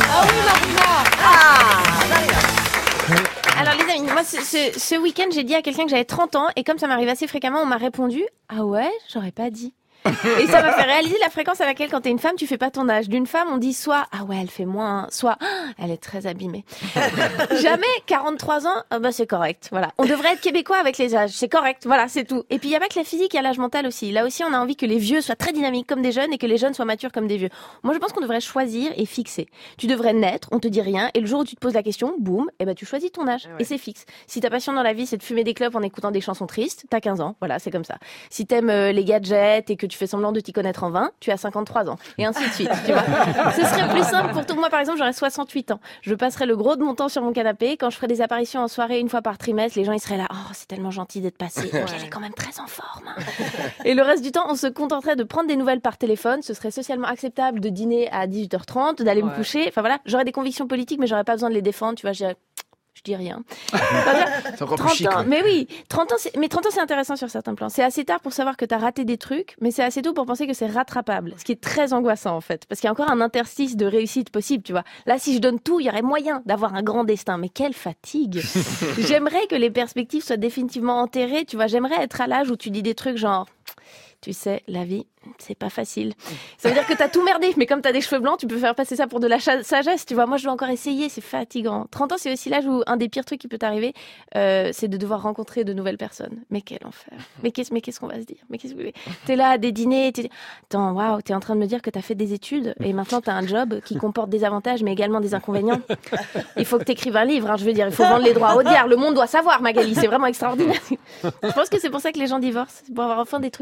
Alors les amis, moi ce, ce, ce week-end j'ai dit à quelqu'un que j'avais trente ans et comme ça m'arrive assez fréquemment, on m'a répondu « Ah ouais, j'aurais pas dit ». Et ça m'a fait réaliser la fréquence à laquelle quand t'es une femme, tu fais pas ton âge. D'une femme, on dit soit « Ah ouais, elle fait moins », soit ah, « Elle est très abîmée ». Jamais quarante-trois ans, ah bah c'est correct. Voilà. On devrait être québécois avec les âges, c'est correct. Voilà, c'est tout. Et puis il y a pas que la physique, il y a l'âge mental aussi. Là aussi, on a envie que les vieux soient très dynamiques comme des jeunes et que les jeunes soient matures comme des vieux. Moi, je pense qu'on devrait choisir et fixer. Tu devrais naître, on te dit rien, et le jour où tu te poses la question, boum, et ben tu choisis ton âge et c'est fixe. Si ta passion dans la vie c'est de fumer des clopes en écoutant des chansons tristes, t'as quinze ans. Voilà, c'est comme ça. Si t'aimes euh, les gadgets et que tu fais semblant de t'y connaître en vingt, tu as cinquante-trois ans et ainsi de suite. Tu vois. Ce serait plus simple pour tout. Moi, par exemple, j'aurais soixante-huit ans. Je passerais le gros de mon temps sur mon canapé. Quand je ferais des apparitions en soirée une fois par trimestre, les gens ils seraient là. Oh, c'est tellement gentil d'être passé. Elle est quand même très en forme. hein. Et le reste du temps, on se contenterait de prendre des nouvelles par téléphone. Ce serait socialement acceptable de dîner à dix-huit heures trente, d'aller me Ouais. coucher. Enfin voilà, j'aurais des convictions politiques, mais j'aurais pas besoin de les défendre. Tu vois, je dirais, je dis rien. C'est encore plus trente chic. ans. ouais. Mais oui, trente ans, c'est- mais trente ans, c'est intéressant sur certains plans. C'est assez tard pour savoir que t'as raté des trucs, mais c'est assez tôt pour penser que c'est rattrapable. Ce qui est très angoissant, en fait. Parce qu'il y a encore un interstice de réussite possible, tu vois. Là, si je donne tout, il y aurait moyen d'avoir un grand destin. Mais quelle fatigue! J'aimerais que les perspectives soient définitivement enterrées, tu vois. J'aimerais être à l'âge où tu dis des trucs genre, tu sais, la vie, c'est pas facile. Ça veut dire que t'as tout merdé, mais comme t'as des cheveux blancs, tu peux faire passer ça pour de la cha- sagesse, tu vois. Moi, je dois encore essayer, c'est fatigant. trente ans, c'est aussi l'âge où un des pires trucs qui peut t'arriver, euh, c'est de devoir rencontrer de nouvelles personnes. Mais quel enfer. Mais qu'est-ce, mais qu'est-ce qu'on va se dire? Mais qu'est-ce que t'es là à des dîners, t'es, attends, waouh, t'es en train de me dire que t'as fait des études et maintenant t'as un job qui comporte des avantages mais également des inconvénients. Il faut que t'écrives un livre, hein, je veux dire, il faut vendre les droits au diable. Le monde doit savoir, Magali, c'est vraiment extraordinaire. Je pense que c'est pour ça que les gens divorcent, c'est pour avoir enfin des trucs à raconter.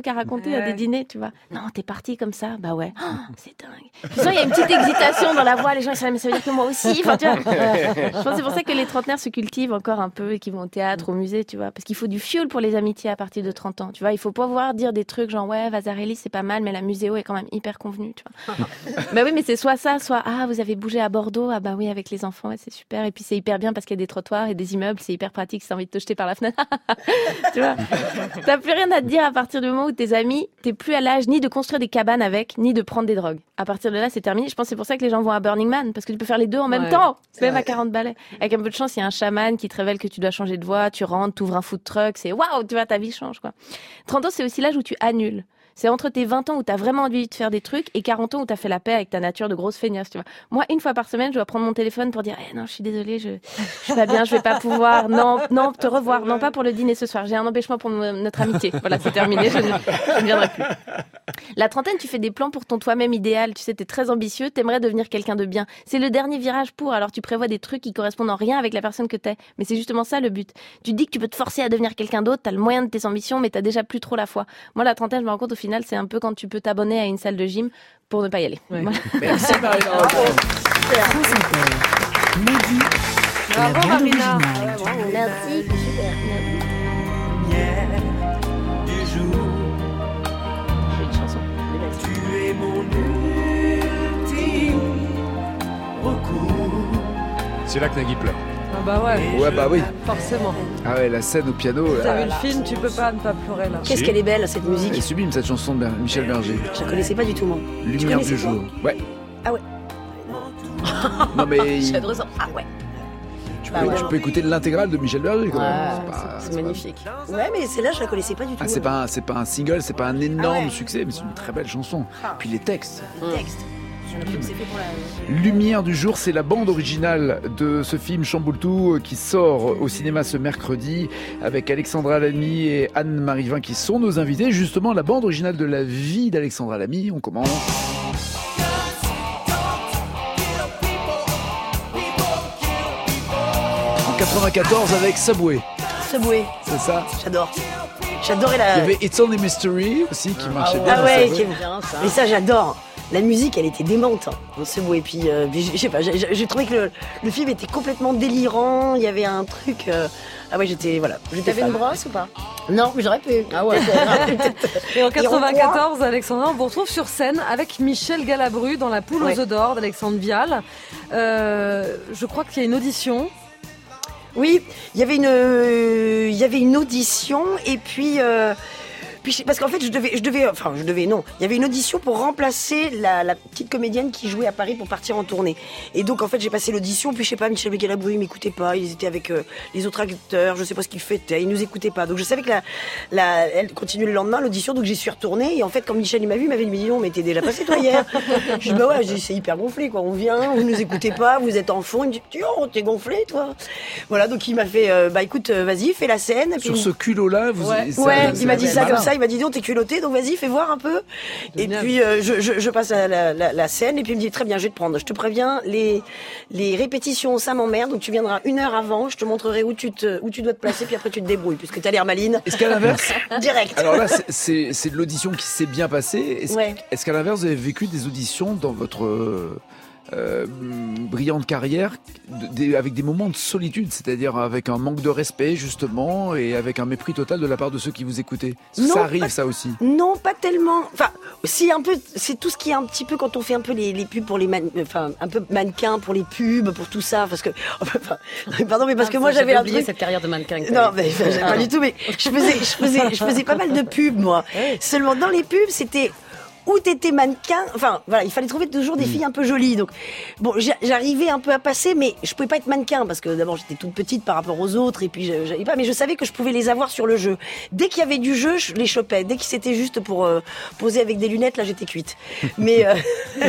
tout, il y a des dîners, tu vois. Non, t'es parti comme ça, bah ouais, oh, c'est dingue. Tu sens, il y a une petite excitation dans la voix, les gens ils sont là, mais ça veut dire que moi aussi, enfin tu vois. Je pense que c'est pour ça que les trentenaires se cultivent encore un peu et qu'ils vont au théâtre, au musée, tu vois, parce qu'il faut du fuel pour les amitiés à partir de trente ans, tu vois. Il faut pouvoir dire des trucs genre ouais, Vasarely c'est pas mal, mais la Muséo est quand même hyper convenue, tu vois. Bah oui, mais c'est soit ça, soit ah vous avez bougé à Bordeaux, ah bah oui avec les enfants, ouais, c'est super, et puis c'est hyper bien parce qu'il y a des trottoirs et des immeubles, c'est hyper pratique si t'as envie de te jeter par la fenêtre, tu vois. T'as plus rien à te dire à partir du moment où tes amis, t'es plus à l'âge ni de construire des cabanes avec, ni de prendre des drogues. À partir de là, c'est terminé. Je pense que c'est pour ça que les gens vont à Burning Man, parce que tu peux faire les deux en même Ouais, temps, même vrai. à quarante balais. Avec un peu de chance, il y a un chaman qui te révèle que tu dois changer de voie, tu rentres, t'ouvres un food truck, c'est waouh, tu vois, ta vie change, quoi. trente ans, c'est aussi l'âge où tu annules. C'est entre tes vingt ans où t'as vraiment envie de faire des trucs et quarante ans où t'as fait la paix avec ta nature de grosse feignasse, tu vois. Moi, une fois par semaine, je dois prendre mon téléphone pour dire, eh non, je suis désolée, je, je suis pas bien, je vais pas pouvoir, non, non, te revoir, non, pas pour le dîner ce soir. J'ai un empêchement pour m- notre amitié. Voilà, c'est terminé, je ne, je ne viendrai plus. La trentaine, tu fais des plans pour ton toi-même idéal. Tu sais, t'es très ambitieux, t'aimerais devenir quelqu'un de bien. C'est le dernier virage pour, alors tu prévois des trucs qui correspondent en rien avec la personne que t'es. Mais c'est justement ça le but. Tu te dis que tu peux te forcer à devenir quelqu'un d'autre, t'as le moyen de tes ambitions, mais t'as déjà plus trop la foi. Moi, la trentaine, je me rends compte au final, c'est un peu quand tu peux t'abonner à une salle de gym pour ne pas y aller. Ouais. Voilà. Merci Marina. France Inter. Mehdi, la Bravo, bande Marina. originale. Merci. J'ai une chanson. C'est là que Nagui pleure. Ah bah ouais, Ouais, bah oui. forcément. Ah ouais, la scène au piano, T'as là, vu le film, tu peux pas ne pas pleurer là. Qu'est-ce qu'elle est belle, cette elle est musique. sublime cette chanson de Ber- Michel Berger. Je la connaissais pas du tout, moi. Lumière connaissais du pas jour. Ouais. Ah ouais. Non mais il- J'adore ça. Ah ouais. tu, Bah peux, ouais. tu peux écouter l'intégrale de Michel Berger quand même. Ouais, C'est pas- c'est c'est pas- magnifique. Ouais, mais celle-là, je la connaissais pas du tout. Ah, c'est pas un, c'est pas un single, c'est pas un énorme Ah ouais. succès, mais c'est une très belle chanson. Ah. Puis les textes. Le texte. C'est fait pour la... Lumière du jour, c'est la bande originale de ce film Chamboultou euh, qui sort au cinéma ce mercredi avec Alexandra Lamy et Anne-Marie Vin qui sont nos invités. Justement, la bande originale de la vie d'Alexandra Lamy. On commence. En quatre-vingt-quatorze avec Subway, Subway. c'est ça. J'adore. J'adorais la... Il y avait It's Only Mystery aussi qui marchait bien. Ah dans ouais, Subway. qui- mais ça j'adore. La musique, elle était démente hein, dans ce bout. Et puis, euh, puis, je je sais pas, j'ai- j'ai j'ai trouvé que le, le film était complètement délirant. Il y avait un truc. euh, Ah ouais, j'étais voilà. J'étais T'avais fan. une brosse ou pas? Non, mais j'aurais pu. Ah ouais. Et en quatre-vingt-quatorze, Alexandra, on vous retrouve sur scène avec Michel Galabru dans La Poule aux Ouais. œufs d'or d'Alexandre Vial. Euh, je crois qu'il y a une audition. Oui, il y avait une, euh, il y avait une audition et puis. Euh, puis je- parce qu'en fait, je devais, je devais, enfin, je devais, non. Il y avait une audition pour remplacer la, la petite comédienne qui jouait à Paris pour partir en tournée. Et donc, en fait, j'ai passé l'audition, puis je sais pas, Michel Galabru, il m'écoutait pas, ils étaient avec euh, les autres acteurs, je sais pas ce qu'ils fêtaient, ils nous écoutaient pas. Donc, je savais que la, la, elle continuait le lendemain, l'audition, donc j'y suis retournée. Et en fait, quand Michel, il m'a vu, il m'avait dit, mais dis donc, mais t'es déjà passé, toi, hier. Je dis, bah ouais, je dis, c'est hyper gonflé, quoi. On vient, vous nous écoutez pas, vous êtes en fond. Il me dit, oh, t'es gonflé, toi. Voilà, donc il m'a fait, euh, bah écoute, euh, vas-y, fais la scène. Et puis, Sur ce culot-là, vous Ouais. ça- Ouais, ça- il m'a dit c'est ça malin. comme ça, il m'a dit donc t'es culotté, donc vas-y, fais voir un peu. Et Génial. puis euh, je, je, je passe à la, la, la scène et puis il me dit très bien, je vais te prendre. Je te préviens, les les répétitions ça m'emmerde, donc tu viendras une heure avant, je te montrerai où tu te où tu dois te placer, puis après tu te débrouilles, puisque t'as l'air maline. Est-ce qu'à l'inverse, Direct. alors là, c'est- c'est c'est de l'audition qui s'est bien passée. Est-ce Ouais. est-ce qu'à l'inverse, vous avez vécu des auditions dans votre euh, euh, brillante carrière de- des- avec des moments de solitude, c'est-à-dire avec un manque de respect justement et avec un mépris total de la part de ceux qui vous écoutaient? Est-ce que Non, ça arrive, pas- ça aussi. Non, pas tellement. Enfin, si un peu, c'est tout ce qui est un petit peu quand on fait un peu les, les pubs pour les man- enfin un peu mannequins pour les pubs, pour tout ça, parce que enfin, pardon, mais parce que moi j'avais un oublié truc. cette carrière de mannequin. que Non, t'avais. mais enfin, pas du tout. Mais je faisais, je faisais, je faisais pas mal de pubs, moi. Seulement dans les pubs, c'était où t'étais mannequin. Enfin, voilà, il fallait trouver toujours des filles un peu jolies. Donc, bon, j'a- j'arrivais un peu à passer, mais je pouvais pas être mannequin parce que d'abord j'étais toute petite par rapport aux autres et puis je- j'avais pas. Mais je savais que je pouvais les avoir sur le jeu. Dès qu'il y avait du jeu, je les chopais. Dès que c'était juste pour euh, poser avec des lunettes, là, j'étais cuite. Mais euh,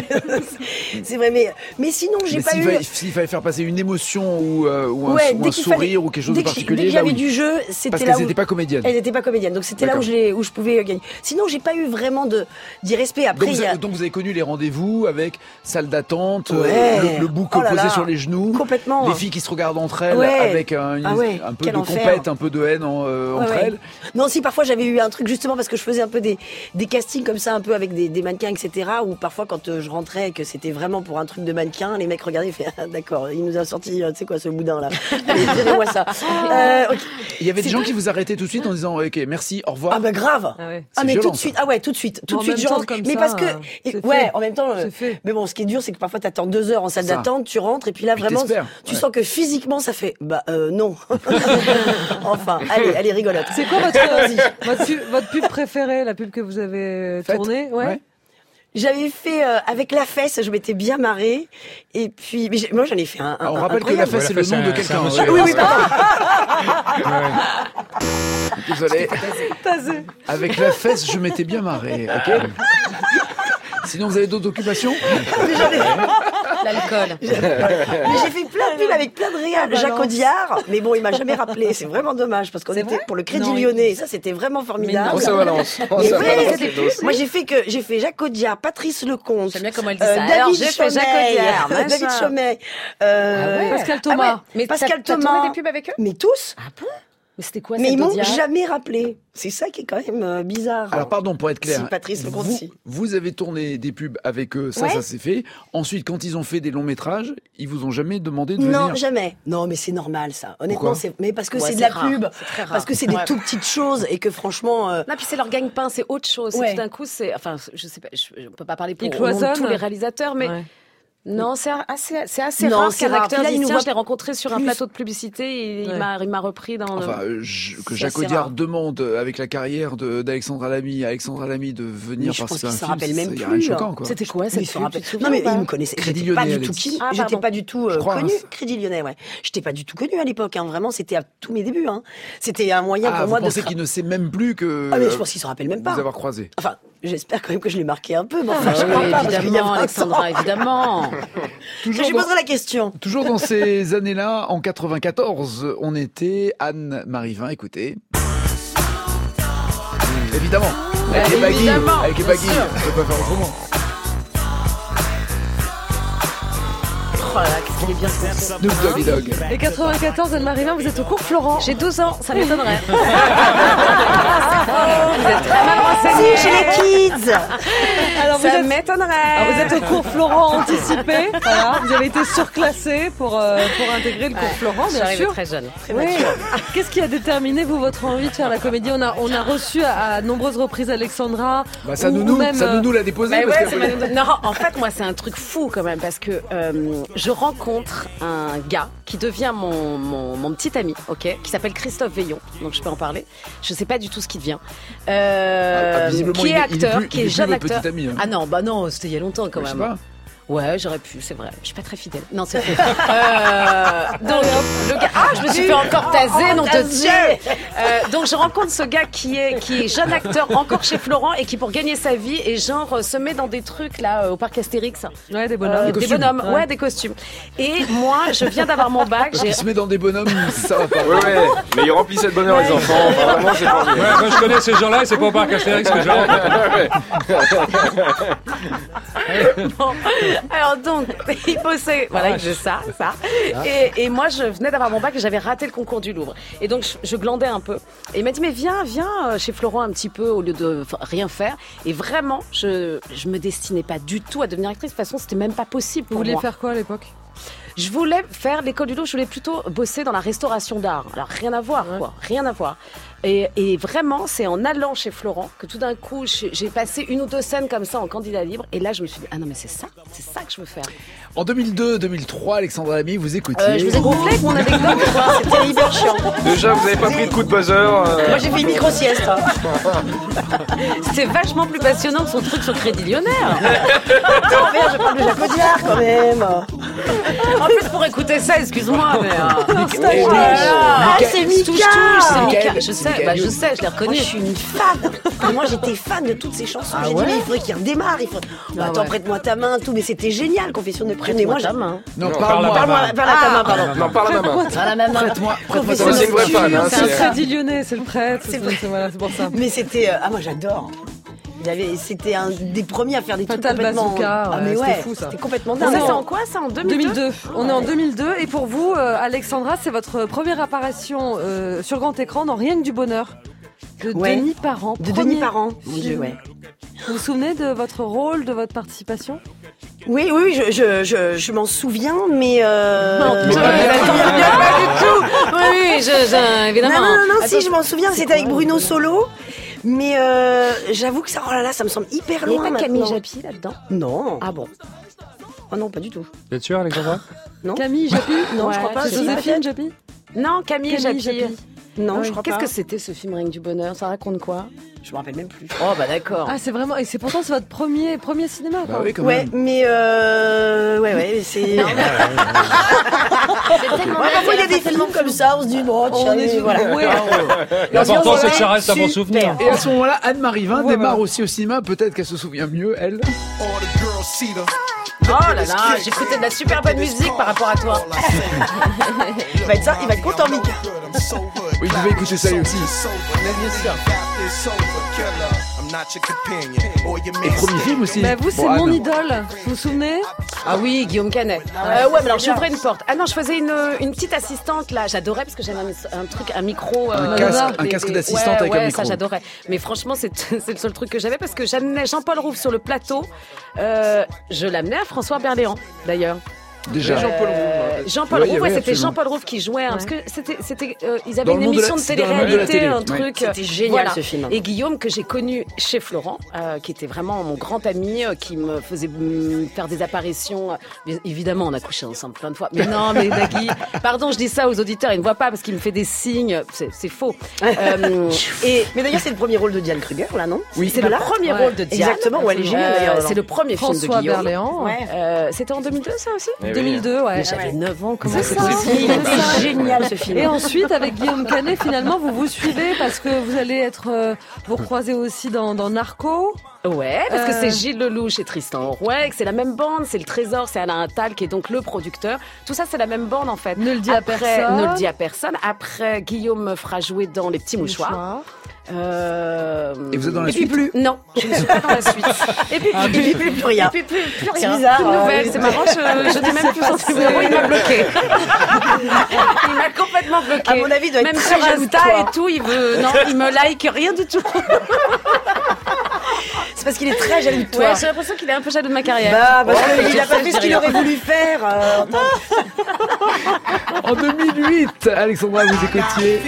c'est vrai. Mais mais sinon, j'ai Mais pas s'il eu. fallait, s'il fallait faire passer une émotion ou, euh, ou un, Ouais, ou dès un qu'il sourire fallait- ou quelque chose dès de que- particulier, Dès qu'il y là, avait oui. du jeu, Parce c'était qu'elles là où n'étaient pas comédiennes. elles n'étaient pas comédiennes, donc c'était là où D'accord. je, les, où je pouvais gagner. Sinon, j'ai pas eu vraiment de d'y rester. respect. Après, donc, vous il y a... avez, donc vous avez connu les rendez-vous avec salle d'attente, Ouais. euh, le, le bouc Oh là posé là. sur les genoux, Complètement. les filles qui se regardent entre elles Ouais. avec un, une- Ah ouais, un peu quel de enfer. compète, un peu de haine en, euh, Ouais, entre ouais. elles. Non, si parfois j'avais eu un truc justement parce que je faisais un peu des, des castings comme ça, un peu avec des, des mannequins, et cetera. Où parfois quand euh, je rentrais et que c'était vraiment pour un truc de mannequin, les mecs regardaient et faisaient ah, d'accord, il nous a sorti, euh, tu sais quoi, ce boudin là. Allez, virez-moi ça. Euh, ok. Il y avait des gens qui vous arrêtaient tout de suite en disant ok merci, au revoir. Ah bah grave. Ah ouais. Ah mais violent, tout de suite. ça. Ah ouais, tout de suite, tout Mais de en suite. même je temps, rentre. comme mais ça, parce que euh, et- c'est ouais, fait. en même temps. euh, C'est fait. Mais bon, ce qui est dur, c'est que parfois t'attends deux heures en salle Ça. d'attente, tu rentres et puis là Puis vraiment, t'espères, tu ouais. sens que physiquement ça fait bah euh, non. Enfin, allez, allez rigolote. C'est quoi votre, Allons-y. votre, pub, votre pub préférée, la pub que vous avez Faites. tournée? Ouais. Ouais. J'avais fait euh, avec la fesse, je m'étais bien marrée. Et puis, mais j'ai- moi j'en ai fait un. un Alors, on rappelle que la incroyable. fesse c'est le Ouais, nom de c'est quelqu'un. un ouais. monsieur. Oui, oui, pardon. Désolé. Tasé. Avec la fesse, je m'étais bien marré. Ok. Sinon, vous avez d'autres occupations? L'alcool. Mais j'ai fait plein de pubs avec plein de réals. Jacques Audiard, mais bon, il m'a jamais rappelé. C'est vraiment dommage parce qu'on C'est était vrai pour le Crédit Non, il- Lyonnais. Et ça, c'était vraiment formidable. On s'en Valence. On Mais s'en ouais, Valence, c'était- c'est dossier. moi j'ai fait que j'ai fait Jacques Audiard, Patrice Lecomte, J'aime bien comment elle dit euh, ça. David Alors, j'ai fait Jacques Chomet, Audiard, machin. David Chomet, euh, Ah ouais. Pascal Thomas. ah ouais, Mais Pascal t'as- t'as tourné Thomas, des pubs avec eux? mais tous. Ah bon? Mais c'était quoi Mais cette ils m'ont Audiard? jamais rappelé. C'est ça qui est quand même euh, bizarre. Alors pardon, pour être clair, Si, Patrice Lecomte, vous, si. vous avez tourné des pubs avec eux, ça, Ouais. ça s'est fait. Ensuite, quand ils ont fait des longs métrages, ils vous ont jamais demandé de Non, venir. jamais. Non, mais c'est normal ça. Honnêtement, Pourquoi c'est mais parce que Ouais, c'est de c'est la rare. pub, C'est très rare. parce que c'est des Ouais. tout petites choses et que franchement. euh, Non, puis c'est leur gagne-pain, c'est autre chose. Ouais. C'est tout d'un coup, c'est, enfin, je sais pas, je, on peut pas parler pour Ils au nom de cloisonnent. tous les réalisateurs, mais Ouais. non, c'est assez, c'est assez Non, rare c'est qu'un rare. acteur Puis là, dise, il nous tiens, voit je l'ai rencontré sur un plus. plateau de publicité et il Ouais. m'a, il m'a repris dans le... Enfin, euh, je- que C'est Jacques assez Audiard rare. demande, euh, avec la carrière de- d'Alexandra Lamy, à Alexandra Lamy de venir Mais je pense participer à un qu'il s'en film, rappelle même c'est- y a plus, rien de là. choquant, quoi. C'était quoi Mais cette il se pub, rappelle. tu te souviens Non mais ou pas il me connaissait. Crédit J'étais pas Lyonnais, du tout elle dit. qui. Ah, J'étais pardon. pas du tout euh, Je crois, connue. hein. Crédit Lyonnais, ouais. J'étais pas du tout connue à l'époque. Hein. Vraiment, c'était à tous mes débuts. Hein. C'était un moyen Ah, pour vous moi de. pensez tra- qu'il ne sait même plus que Ah mais je pense qu'il se rappelle même pas. vous avoir croisé. Enfin, j'espère quand même que je l'ai marqué un peu. Mais Ah, enfin, je oui, crois pas parce qu'il y a évidemment, vingt ans. Alexandra, évidemment. Je lui poserai la question. Toujours dans ces années-là, en quatre-vingt-quatorze, on était Anne-Marie Vin, écoutez. Évidemment, avec Ouais, les baguilles, évidemment, avec les bien baguilles, sûr. on peut pas faire autrement. Oh là là, qu'est-ce qu'il est bien ce morceau. Snoop Doggy Dogg. Et quatre-vingt-quatorze, Anne-Marie Vin, vous êtes au cours Florent. J'ai douze ans, ça m'étonnerait. Vous êtes très mal renseignés. Si, chez les kids. Alors vous Ça êtes, m'étonnerait. alors, vous êtes au cours Florent anticipé. Voilà, vous avez été surclassé pour, euh, pour intégrer le cours Florent, bien J'arrive sûr. très jeune. Oui. Qu'est-ce qui a déterminé, vous, votre envie de faire la comédie? On a, on a reçu à, à nombreuses reprises Alexandra. Bah, ça ou- nounou, ou même, ça euh, nounou l'a déposé. Bah parce ouais, que- c'est ma nounou. Non, en fait, moi, c'est un truc fou quand même parce que euh, je rencontre un gars qui devient mon, mon, mon petit ami, ok, qui s'appelle Christophe Veillon, donc je peux en parler. Je sais pas du tout ce qu'il devient. Euh, Ah, visiblement, qui est il est- il est acteur, plus- qui il est est plus jeune votre acteur. petit ami, hein. Ah non, bah non, c'était il y a longtemps quand Je sais même. pas. Ouais, j'aurais pu, c'est vrai. Je suis pas très fidèle. Non, c'est faux. Euh, donc, le gars, ah, je me suis fait encore taser, nom de Dieu. Euh, donc, je rencontre ce gars qui est, qui est jeune acteur encore chez Florent et qui, pour gagner sa vie, est genre, euh, se met dans des trucs, là, euh, au parc Astérix. Ouais, des Euh, bonhommes. des costumes. bonhommes, Ouais. ouais. des costumes. Et moi, je viens d'avoir mon bac. Parce J'ai... qu'il se met dans des bonhommes, ça va pas. Ouais, ouais, mais il remplissait de bonheur les enfants. Enfin, vraiment, c'est pas Ouais, moi je connais ces gens-là et c'est pas au parc Astérix que je les rencontre. Bon. Alors donc, il bossait, voilà, il faisait ça, ça. Et, et moi, je venais d'avoir mon bac et j'avais raté le concours du Louvre. Et donc, je, je glandais un peu. Et il m'a dit, mais viens, viens euh, chez Florent un petit peu au lieu de f- rien faire. Et vraiment, je, je me destinais pas du tout à devenir actrice. De toute façon, c'était même pas possible Vous pour vouliez moi. faire quoi à l'époque? Je voulais faire l'école du Louvre, je voulais plutôt bosser dans la restauration d'art. Alors rien à voir, quoi, rien à voir. Et, et vraiment, c'est en allant chez Florent que tout d'un coup, j'ai j'ai passé une ou deux scènes comme ça en candidat libre. Et là, je me suis dit, ah non, mais c'est ça, c'est ça que je veux faire. En deux mille deux deux mille trois, Alexandra Lamy, vous écoutiez. Euh, je vous ai gonflé avec mon anecdote, quoi. C'était hyper chiant. Déjà, vous avez pas pris de coup de buzzer. euh, Moi, j'ai fait une micro-sieste. hein. C'était vachement plus passionnant que son truc sur Crédit Lyonnais. Attends, merde, je parle de Jacques Audiard quand même. En plus, pour écouter ça, excuse-moi, mais... euh, Eh oui. Ah, c'est touche, touche, Mika. c'est Mika. Michael, Je c'est sais, Michael bah, je Youn. sais, je l'ai Moi, reconnu. je suis une fan. Et moi, j'étais fan de toutes ces chansons. Ah J'ai ouais dit, mais il faudrait qu'il redémarre. Il faut... Bah, attends, ouais. prête-moi ta main, tout. Mais c'était génial, Confession de prêtre. Mais moi, Prête-moi ta j'ai- main. Non, Non, parle-moi. parle-moi. Parle-moi, parle à ta main, pardon. Non, parle à ma main. Ah, la même main. Prête-moi, prête-moi ta Confession main. C'est une vraie fan, hein, C'est un c'est- crédit lyonnais, c'est le prêtre. C'est C'est vrai. c'est- voilà, c'est pour ça. Mais c'était... euh, Ah, moi, j'adore. Il avait, c'était un des premiers à faire des Fatal trucs complètement. Bazooka, ah ouais, mais c'était ouais, fou, ça. c'était complètement Ça, dingue. c'est en quoi ça? En deux mille deux? deux mille deux. On est en deux mille deux et pour vous, euh, Alexandra, c'est votre première apparition euh, sur grand écran dans Rien que du bonheur de Ouais. Denis Parent. De Premier Denis Parent. Mon film. Dieu, ouais. Vous vous souvenez de votre rôle, de votre participation? Oui, oui, je, je, je, je m'en souviens, mais euh... Non, mais tu- pas du tout. Oui, oui, je, je- évidemment. Non, non, non, non, Attends, si, je m'en souviens, c'était avec Bruno Solo. Mais euh, j'avoue que ça, oh là là, ça me semble hyper Il n'y loin a pas Camille maintenant. Japy là-dedans? Non. Ah bon? Oh non, pas du tout. Vous êtes sûr, Alexandra? Non. Camille Japy? Non, Ouais, je crois pas. C'est si, Joséphine peut-être. Japy? Non, Camille, Camille Japy. Japy. Non, Ah je oui. crois Qu'est-ce pas. que c'était ce film Rien que du bonheur? Ça raconte quoi? Je me rappelle même plus. Oh bah d'accord. Ah, c'est vraiment. Et c'est pourtant c'est votre premier premier cinéma. Quoi. Bah oui, quand Ouais, même. mais euh... ouais, ouais, c'est. C'est tellement Ouais, parfois il y a des films comme ça, on se dit bon, On tiens, est sur- voilà. ouais. L'important, c'est que ouais, ça reste à mon super. souvenir. Et à ce moment-là, Anne-Marie Vin Ouais, démarre voilà. aussi au cinéma. Peut-être qu'elle se souvient mieux, elle. Oh là là, j'écoutais de la super bonne musique par rapport à toi. Il va être ça, il va être content, Mika. Oui, vous pouvez écouter ça lui aussi. Et premier film aussi. Bah vous, c'est Bon, mon Anne. idole. Vous vous souvenez? Ah oui, Guillaume Canet. Euh, ouais, mais alors j'ouvrais une porte. Ah non, je faisais une, une petite assistante là. J'adorais parce que j'avais un, un truc, un micro. Un euh, casque- des- un casque des- d'assistante ouais, avec un ouais, micro. ça j'adorais. Mais franchement, c'est c'est le seul truc que j'avais parce que j'amenais Jean-Paul Rouve sur le plateau. Euh, je l'amenais à François Berléand d'ailleurs. Déjà. Jean-Paul Rouve. Euh, Jean-Paul Ouais, il y Rouve, ouais, avait c'était absolument. Jean-Paul Rouve qui jouait, hein, parce que c'était, c'était, euh, ils avaient Dans une le monde de la- émission de c'est dans le monde de la télé-réalité, télé, un ouais. truc. C'était génial, voilà. ce film. Et Guillaume que j'ai connu chez Florent, euh, qui était vraiment mon grand ami, euh, qui me faisait mm, faire des apparitions. Mais évidemment, on a couché ensemble plein de fois. Mais non, mais Nagui, pardon, je dis ça aux auditeurs, ils ne voient pas parce qu'il me fait des signes. C'est, c'est faux. Euh, et Mais d'ailleurs, c'est le premier rôle de Diane Kruger, là, non? oui, c'est pas le là premier Ouais. rôle de Diane. Exactement, ouais, elle est géniale, Euh, d'ailleurs. C'est le premier film de François Guillaume. Berléand. Ouais. Euh, c'était en deux mille deux, ça aussi? Eh oui. deux mille deux, ouais. Mais j'avais neuf ans, comment C'est c'est ça. possible? Il était génial, ce film. Et ensuite, avec Guillaume Canet, finalement, vous vous suivez parce que vous allez être, euh, vous croisez aussi dans, dans Narco. Ouais, parce que Euh. c'est Gilles Lelouch et Tristan Rouet, que c'est la même bande, c'est le Trésor, c'est Alain Attal qui est donc le producteur. Tout ça, c'est la même bande en fait. Ne le dis à Après, personne. Ne le dis à personne. Après, Guillaume me fera jouer dans Les Petits Mouchoirs. Euh... Et vous êtes dans la et puis suite plus. Non, je ne suis pas dans la suite. Et puis, Et puis plus, plus rien. et puis plus, plus C'est rien. bizarre, Plus de euh, nouvelles. oui. C'est marrant, je, je dis même plus son numéro, il m'a bloqué. Il m'a complètement bloqué. À mon avis, il doit être même très sur jaloux de Insta toi. et tout, il veut, non, il me like rien du tout. C'est parce qu'il est très jaloux de toi. Ouais, j'ai l'impression qu'il est un peu jaloux de ma carrière. Bah, parce Ouais, qu'il je a pas sais, fait je ce dis qu'il rien. aurait voulu faire. euh, en tant que- En deux mille huit, Alexandra, vous écoutiez.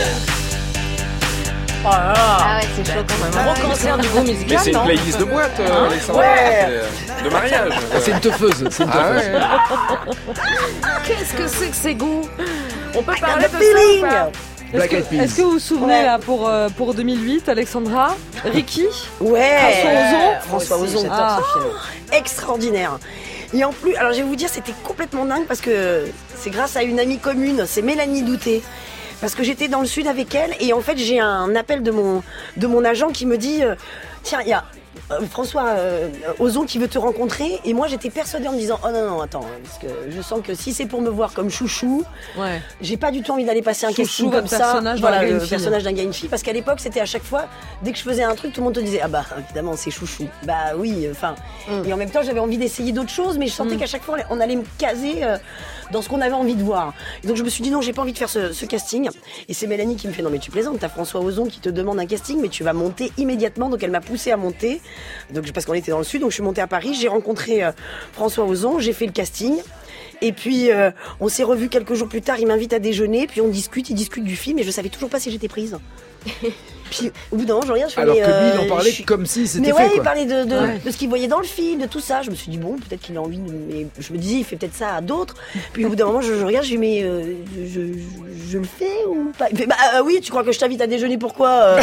Oh là là. Ah ouais, c'est chaud quand même. Gros cancer du goût Mais musical, c'est une non? playlist de boîte, euh, Alexandra. Ouais. C'est de mariage. C'est une teufeuse. C'est une Ah teufeuse. ouais. Qu'est-ce que c'est que ces goûts? On peut I parler got de the ça ou feeling. pas? Est-ce Black que, Eyed Peas. est-ce que vous vous souvenez Ouais. là pour euh, pour deux mille huit, Alexandra, Ricky? Ouais. François Ozon. François Moi aussi, Ozon. j'adore Ah. ce film. Extraordinaire. Et en plus, alors je vais vous dire, c'était complètement dingue parce que c'est grâce à une amie commune, c'est Mélanie Douté. Parce que j'étais dans le sud avec elle et en fait j'ai un appel de mon, de mon agent qui me dit euh, tiens, il y a euh, François euh, Ozon qui veut te rencontrer. Et moi j'étais persuadée en me disant oh non, non, attends, parce que je sens que si c'est pour me voir comme chouchou, Ouais. j'ai pas du tout envie d'aller passer un Chouchou, casting comme votre ça. personnage d'un Voilà, gars et une le fille. personnage d'un gars et une fille. Parce qu'à l'époque, c'était à chaque fois, dès que je faisais un truc, tout le monde te disait ah bah évidemment c'est chouchou. Bah oui, enfin. Mm. Et en même temps, j'avais envie d'essayer d'autres choses, mais je sentais qu'à chaque fois, on allait me caser euh, dans ce qu'on avait envie de voir. Et donc je me suis dit non, j'ai pas envie de faire ce, ce casting. Et c'est Mélanie qui me fait non mais tu plaisantes, t'as François Ozon qui te demande un casting, mais tu vas monter immédiatement. Donc elle m'a poussée à monter. Donc parce qu'on était dans le sud, donc je suis montée à Paris, j'ai rencontré euh, François Ozon, j'ai fait le casting. Et puis euh, on s'est revus quelques jours plus tard, il m'invite à déjeuner, puis on discute, il discute du film, et je savais toujours pas si j'étais prise. Puis au bout d'un moment, je regarde, je fais Alors mais, que lui, il euh, en parlait je suis- comme si c'était mais fait. ouais, il quoi. parlait de, de, Ouais. de ce qu'il voyait dans le film, de tout ça. Je me suis dit, bon, peut-être qu'il a envie de. Mais je me disais, il fait peut-être ça à d'autres. Puis au bout d'un moment, je, je regarde, je dis, mais euh, je, je, je le fais ou pas Il fait, bah euh, oui, tu crois que je t'invite à déjeuner, pourquoi euh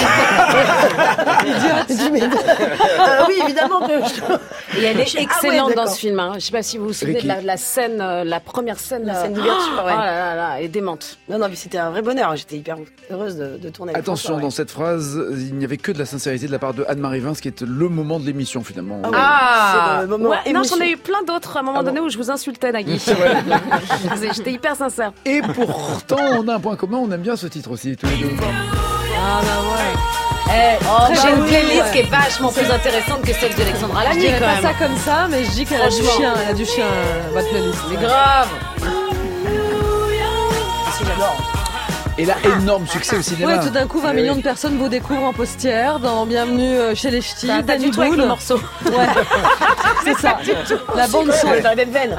Je dis, mais, euh, oui, évidemment que je. Et elle est Ah ouais, excellente dans d'accord. ce film. Hein. Je sais pas si vous vous souvenez Ricky. de la, la scène, euh, la première scène, La euh, scène d'ouverture, Oh ouais. là là là, elle est démente. Non, non, mais c'était un vrai bonheur. J'étais hyper heureuse de, de tourner avec Attention, François, dans ouais. cette phrase, il n'y avait que de la sincérité de la part de Anne-Marie Vin, ce qui est le moment de l'émission finalement. Ah ouais. Ah, c'est le moment ouais, non, émotion. j'en ai eu plein d'autres à un moment Ah bon donné où je vous insultais, Nagui. C'est vrai. J'étais hyper sincère. Et pourtant, on a un point commun, on aime bien ce titre aussi, tous les deux. Ah bah ouais. Eh, Très j'ai une joli, playlist ouais. qui est vachement plus intéressante que celle d'Alexandra Je Lamy dirais quand pas même. ça comme ça, mais je dis qu'elle a du Franchement. chien, elle a du chien, euh, votre playlist. C'est grave. Si, j'adore. Et là, énorme succès au cinéma. Ouais, tout d'un coup, vingt Eh millions oui. de personnes vous découvrent en postière dans Bienvenue euh, chez les Ch'tis, T'as pas Danny du tout avec le Boone. morceau. Ouais, c'est ça. La bande son. Dans les mêmes veines.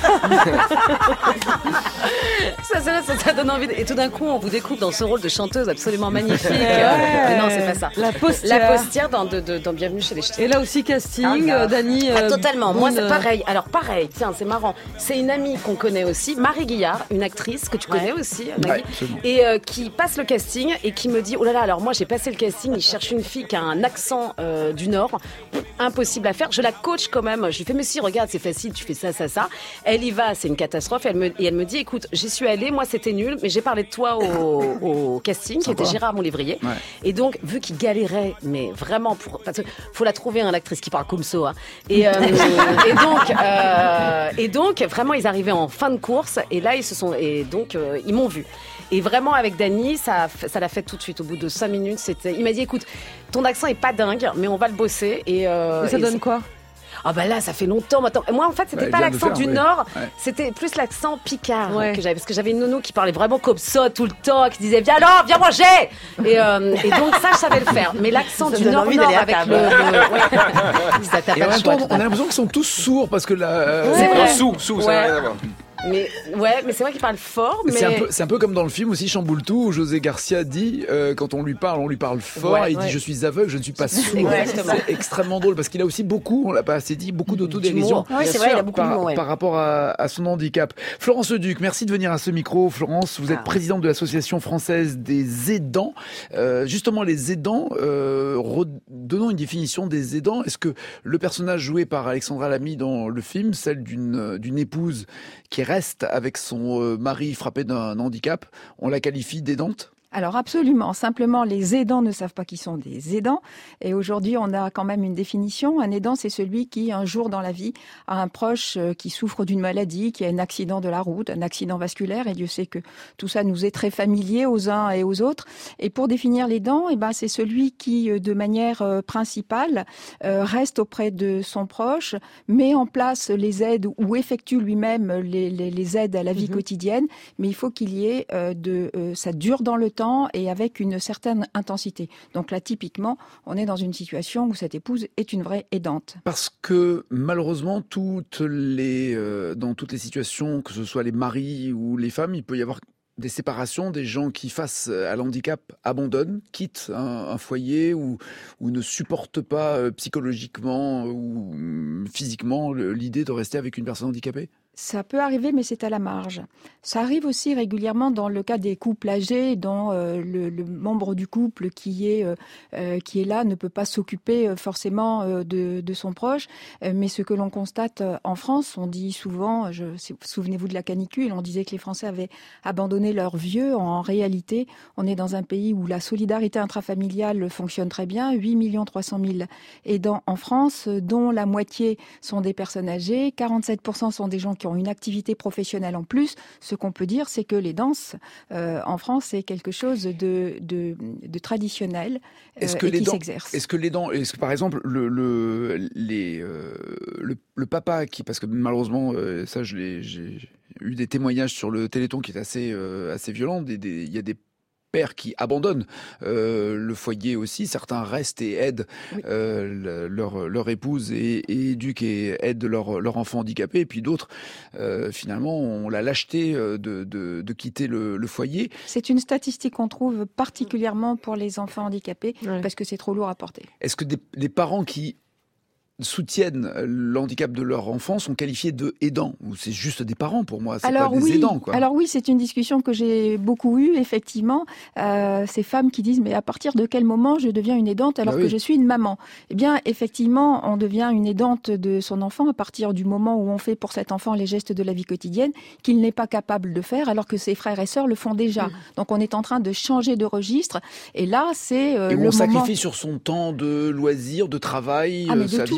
Ça, ça, ça, ça donne envie. de- Et tout d'un coup, on vous découvre dans ce rôle de chanteuse absolument magnifique. Ouais. Mais non, c'est pas ça. La postière. La postière dans, de, de- dans Bienvenue chez les Ch'tis. Et là aussi, casting, Ah, grave. euh, Danny. Ah, euh, totalement. Moi, Boone, c'est euh, pareil. Alors, pareil, tiens, c'est marrant. C'est une amie qu'on connaît aussi, Marie Guillard, une actrice que tu connais aussi, Maggie, Ouais, absolument. et euh, qui passe le casting et qui me dit oh là là, alors moi, j'ai passé le casting, il cherche une fille qui a un accent euh, du Nord, impossible à faire. Je la coach quand même. Je lui fais mais si, regarde, c'est facile, tu fais ça, ça, ça. Elle y va, c'est une catastrophe. Elle me, et elle me dit écoute, j'y suis allée, moi, c'était nul, mais j'ai parlé de toi au, au casting, qui était Gérard Monlévrier. Ouais. Et donc, vu qu'il galérait, mais vraiment pour, parce que faut la trouver, hein, l'actrice qui parle comme ça. Hein. Et, euh, et donc, euh, et donc, vraiment, ils arrivaient en fin de course, et là, ils se sont, et donc, euh, ils m'ont vu. Et vraiment, avec Dany, ça, ça l'a fait tout de suite. Au bout de cinq minutes, c'était, il m'a dit, écoute, ton accent est pas dingue, mais on va le bosser. Et, euh, Et ça et donne c'est- quoi? Ah bah là, ça fait longtemps maintenant. Moi, en fait, c'était Ouais, pas il vient de l'accent faire, du oui. Nord, Ouais. c'était plus l'accent picard Ouais. que j'avais. Parce que j'avais une nounou qui parlait vraiment comme ça tout le temps, qui disait viens alors, viens manger. Et, euh, et donc ça, je savais le faire. Mais l'accent Ça du donne Nord, envie Nord d'aller à avec table. le, le- ouais. Ça t'a Et pas en le même choix, temps, tout on a à l'impression qu'ils sont tous sourds parce que la. euh, Ouais. Non, sous, sous, ça n'a Ouais. rien à voir. Mais ouais, mais c'est vrai qu'il parle fort. Mais C'est un, peu, c'est un peu comme dans le film aussi Chamboultou où José Garcia dit euh, quand on lui parle, on lui parle fort Ouais, et il ouais. dit je suis aveugle, je ne suis pas sourd. Exactement. C'est extrêmement drôle parce qu'il a aussi beaucoup, on l'a pas assez dit, beaucoup d'autodérision. D'humour. Ah oui, bien c'est vrai, sûr, il a beaucoup par, d'humour, ouais. par rapport à, à son handicap. Florence Leduc, merci de venir à ce micro. Florence, vous êtes Ah. présidente de l'association française des aidants. Euh, justement, les aidants, euh, redonnons une définition des aidants. Est-ce que le personnage joué par Alexandra Lamy dans le film, celle d'une d'une épouse qui reste avec son euh, mari frappé d'un handicap, on la qualifie d'aidante ? Alors absolument. Simplement, les aidants ne savent pas qui sont des aidants. Et aujourd'hui, on a quand même une définition. Un aidant, c'est celui qui, un jour dans la vie, a un proche qui souffre d'une maladie, qui a un accident de la route, un accident vasculaire. Et Dieu sait que tout ça nous est très familier aux uns et aux autres. Et pour définir l'aidant, eh ben, c'est celui qui, de manière principale, reste auprès de son proche, met en place les aides ou effectue lui-même les, les, les aides à la vie mmh. quotidienne. Mais il faut qu'il y ait euh, de, euh, ça dure dans le temps et avec une certaine intensité. Donc là, typiquement, on est dans une situation où cette épouse est une vraie aidante. Parce que malheureusement, toutes les, euh, dans toutes les situations, que ce soit les maris ou les femmes, il peut y avoir des séparations, des gens qui, face à l'handicap, abandonnent, quittent un, un foyer ou, ou ne supportent pas euh, psychologiquement ou euh, physiquement l'idée de rester avec une personne handicapée ? Ça peut arriver, mais c'est à la marge. Ça arrive aussi régulièrement dans le cas des couples âgés, dont euh, le, le membre du couple qui est, euh, qui est là ne peut pas s'occuper forcément euh, de, de son proche. Euh, mais ce que l'on constate en France, on dit souvent, je, souvenez-vous de la canicule, on disait que les Français avaient abandonné leurs vieux. En réalité, on est dans un pays où la solidarité intrafamiliale fonctionne très bien. huit millions trois cent mille aidants en France, dont la moitié sont des personnes âgées. quarante-sept pour cent sont des gens qui ont une activité professionnelle en plus. Ce qu'on peut dire, c'est que les danses euh, en France, c'est quelque chose de, de, de traditionnel euh, est-ce que et les qui dents, s'exerce. Est-ce que les dents, est-ce que par exemple le le les euh, le, le papa qui, parce que malheureusement euh, ça je l'ai, j'ai eu des témoignages sur le Téléthon qui est assez euh, assez violent. Des, des, il y a des pères qui abandonnent euh, le foyer aussi, certains restent et aident oui. euh, leur, leur épouse et, et éduquent et aident leur, leur enfant handicapé, et puis d'autres euh, finalement ont la lâcheté de, de, de quitter le, le foyer. C'est une statistique qu'on trouve particulièrement pour les enfants handicapés, ouais. parce que c'est trop lourd à porter. Est-ce que des, des parents qui soutiennent le handicap de leur enfant sont qualifiés de aidants, ou c'est juste des parents pour moi, c'est alors, pas des oui, aidants quoi. Alors oui, c'est une discussion que j'ai beaucoup eue, effectivement. Euh, ces femmes qui disent mais à partir de quel moment je deviens une aidante alors bah oui. que je suis une maman ? Eh bien effectivement, on devient une aidante de son enfant à partir du moment où on fait pour cet enfant les gestes de la vie quotidienne qu'il n'est pas capable de faire alors que ses frères et sœurs le font déjà. Mmh. Donc on est en train de changer de registre et là c'est euh, et le on moment... sacrifie sur son temps de loisirs, de travail, ah, mais sa de vie tout.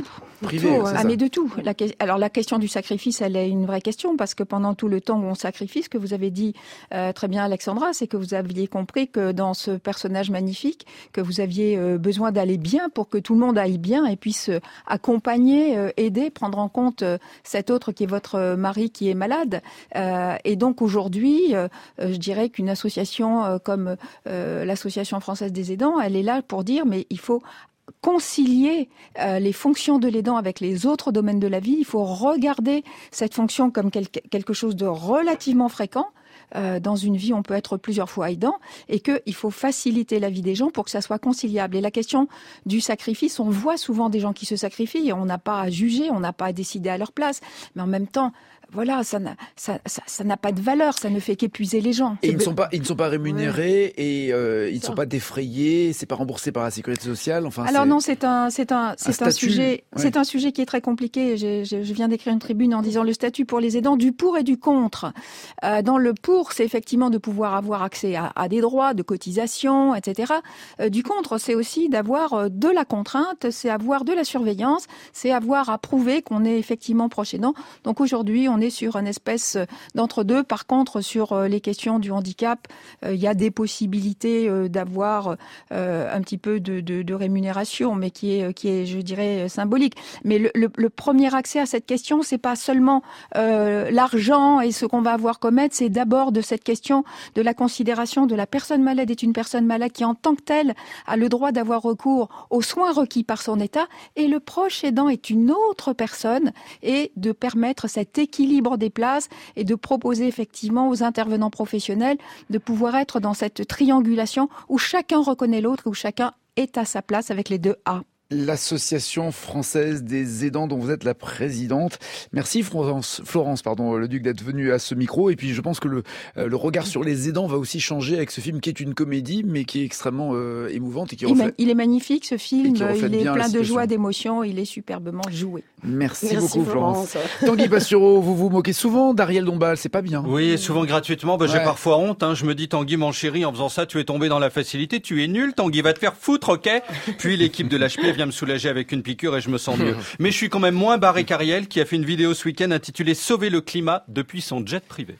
Privé, Tout, c'est ah ça. mais de tout. La, alors la question du sacrifice, elle est une vraie question parce que pendant tout le temps où on sacrifie, ce que vous avez dit euh, très bien Alexandra, c'est que vous aviez compris que dans ce personnage magnifique, que vous aviez euh, besoin d'aller bien pour que tout le monde aille bien et puisse euh, accompagner, euh, aider, prendre en compte euh, cet autre qui est votre mari qui est malade. Euh, et donc aujourd'hui, euh, je dirais qu'une association euh, comme euh, l'Association française des aidants, elle est là pour dire mais il faut concilier euh, les fonctions de l'aidant avec les autres domaines de la vie. Il faut regarder cette fonction comme quel- quelque chose de relativement fréquent. Euh, dans une vie, on peut être plusieurs fois aidant et qu'il faut faciliter la vie des gens pour que ça soit conciliable. Et la question du sacrifice, on voit souvent des gens qui se sacrifient et on n'a pas à juger, on n'a pas à décider à leur place. Mais en même temps, voilà, ça n'a, ça, ça, ça n'a pas de valeur, ça ne fait qu'épuiser les gens. Et C'est ils ne sont pas, ils ne sont pas rémunérés et euh, ils ne Ça. sont pas défrayés, c'est pas remboursé par la sécurité sociale. Enfin, Alors c'est... non, c'est un, c'est un, c'est un, statut, sujet, ouais. c'est un sujet qui est très compliqué. J'ai- j'ai- je viens d'écrire une tribune en disant le statut pour les aidants du pour et du contre. Euh, dans le pour, c'est effectivement de pouvoir avoir accès à, à des droits, de cotisations, et cetera. Euh, du contre, c'est aussi d'avoir euh, de la contrainte, c'est avoir de la surveillance, c'est avoir à prouver qu'on est effectivement proche aidant. Donc aujourd'hui, on est sur une espèce d'entre-deux. Par contre, sur euh, les questions du handicap, euh, il y a des possibilités euh, d'avoir euh, un petit peu de, de, de rémunération, mais qui est, qui est, je dirais, symbolique. Mais le, le, le premier accès à cette question, c'est pas seulement euh, l'argent et ce qu'on va avoir comme aide, c'est d'abord de cette question de la considération de la personne malade est une personne malade qui, en tant que telle, a le droit d'avoir recours aux soins requis par son État, et le proche aidant est une autre personne, et de permettre cet équilibre des places et de proposer effectivement aux intervenants professionnels de pouvoir être dans cette triangulation où chacun reconnaît l'autre, où chacun est à sa place avec les deux A. L'Association française des aidants dont vous êtes la présidente. Merci Florence, Florence pardon, le Duc d'être venue à ce micro. Et puis je pense que le, euh, le regard sur les aidants va aussi changer avec ce film qui est une comédie mais qui est extrêmement euh, émouvante et qui Il, ma- reflète... il est magnifique ce film, Et qui reflète il est bien la plein de situation. joie, d'émotion, il est superbement joué. Merci, Merci, beaucoup Florence. Florence. Tanguy Pastureau, vous vous moquez souvent d'Ariel Dombal, c'est pas bien. Oui, souvent gratuitement. Bah, Ouais. J'ai parfois honte. Hein. Je me dis, Tanguy, mon chéri, en faisant ça, tu es tombé dans la facilité. Tu es nul. Tanguy va te faire foutre, ok? Puis l'équipe de l'H P vient me soulager avec une piqûre et je me sens mieux. Mais je suis quand même moins barré qu'Ariel, qui a fait une vidéo ce week-end intitulée Sauver le climat depuis son jet privé.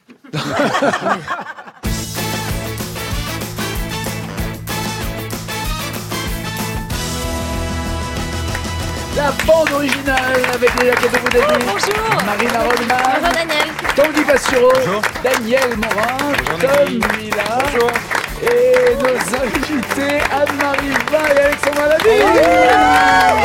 La bande originale avec les Académies Boudadi, Bonjour. Marina Rollman, Bonjour Daniel. Tanguy Pastureau, Bonjour. Daniel Morin, Bonjour, Tom Mehdi. Mila et nos invités Anne-Marie Va et Alexandra Laville.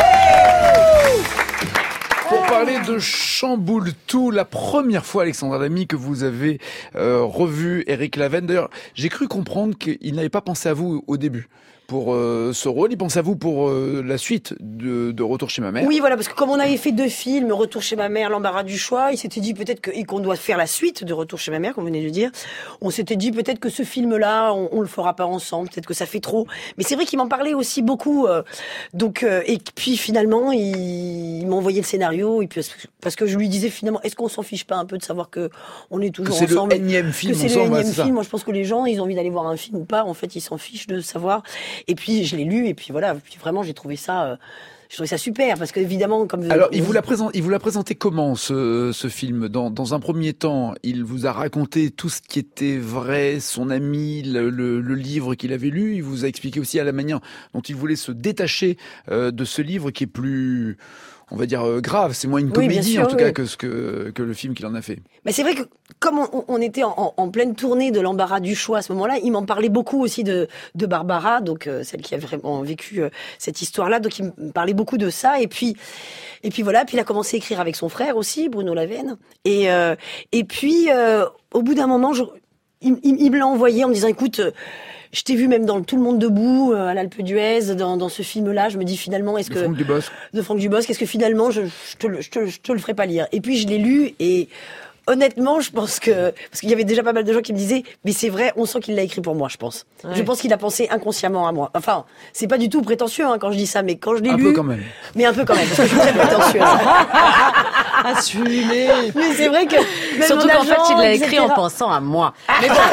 Pour parler de Chamboule tout, la première fois, Alexandra Lamy, que vous avez euh, revu Éric Lavenne. D'ailleurs, j'ai cru comprendre qu'il n'avait pas pensé à vous au début pour euh, ce rôle. Il pense à vous pour euh, la suite de, de Retour chez ma mère. Oui, voilà, parce que comme on avait fait deux films, Retour chez ma mère, L'embarras du choix, il s'était dit peut-être que, et qu'on doit faire la suite de Retour chez ma mère, comme vous venez de le dire. On s'était dit peut-être que ce film-là, on, on le fera pas ensemble, peut-être que ça fait trop. Mais c'est vrai qu'il m'en parlait aussi beaucoup. Euh, donc, euh, et puis finalement, il, il m'a envoyé le scénario, et puis parce que je lui disais finalement, est-ce qu'on s'en fiche pas un peu de savoir que on est Que toujours c'est ensemble, le énième film que c'est ensemble, le ouais, énième c'est ça. film. Moi, je pense que les gens, ils ont envie d'aller voir un film ou pas. En fait, ils s'en fichent de savoir. Et puis, je l'ai lu, et puis voilà. Puis vraiment, j'ai trouvé ça, euh, j'ai trouvé ça super, parce que évidemment, comme Alors, il vous l'a présent, il vous l'a présenté comment ce, ce film? Dans, dans un premier temps, il vous a raconté tout ce qui était vrai, son ami, le, le, le livre qu'il avait lu. Il vous a expliqué aussi à la manière dont il voulait se détacher euh, de ce livre qui est plus, on va dire, euh, grave. C'est moins une Oui, bien comédie sûr, en tout oui. cas que ce que que le film qu'il en a fait. Mais c'est vrai que comme on, on était en, en pleine tournée de l'embarras du choix à ce moment-là, il m'en parlait beaucoup aussi de, de Barbara, donc euh, celle qui a vraiment vécu euh, cette histoire-là. Donc il me parlait beaucoup de ça. Et puis et puis voilà. Puis il a commencé à écrire avec son frère aussi, Bruno Lavenne. Et euh, et puis euh, au bout d'un moment, je, il, il, il me l'a envoyé en me disant, écoute. Euh, Je t'ai vu même dans Tout le monde debout, euh, à l'Alpe d'Huez, dans, dans ce film-là. Je me dis finalement, est-ce De que Franck Dubosc. de Franck Dubosc, est-ce que finalement je, je, te le, je, te, je te le ferai pas lire? Et puis je l'ai lu et honnêtement, je pense que parce qu'il y avait déjà pas mal de gens qui me disaient, mais c'est vrai, on sent qu'il l'a écrit pour moi, je pense. Ouais. Je pense qu'il a pensé inconsciemment à moi. Enfin, c'est pas du tout prétentieux hein, quand je dis ça, mais quand je l'ai Un lu, peu quand même. mais un peu quand même, parce que je suis très prétentieuse. Assumez. Mais c'est vrai que même Surtout mon qu'en fait, agent, il l'a et écrit cetera. en pensant à moi. Mais bon,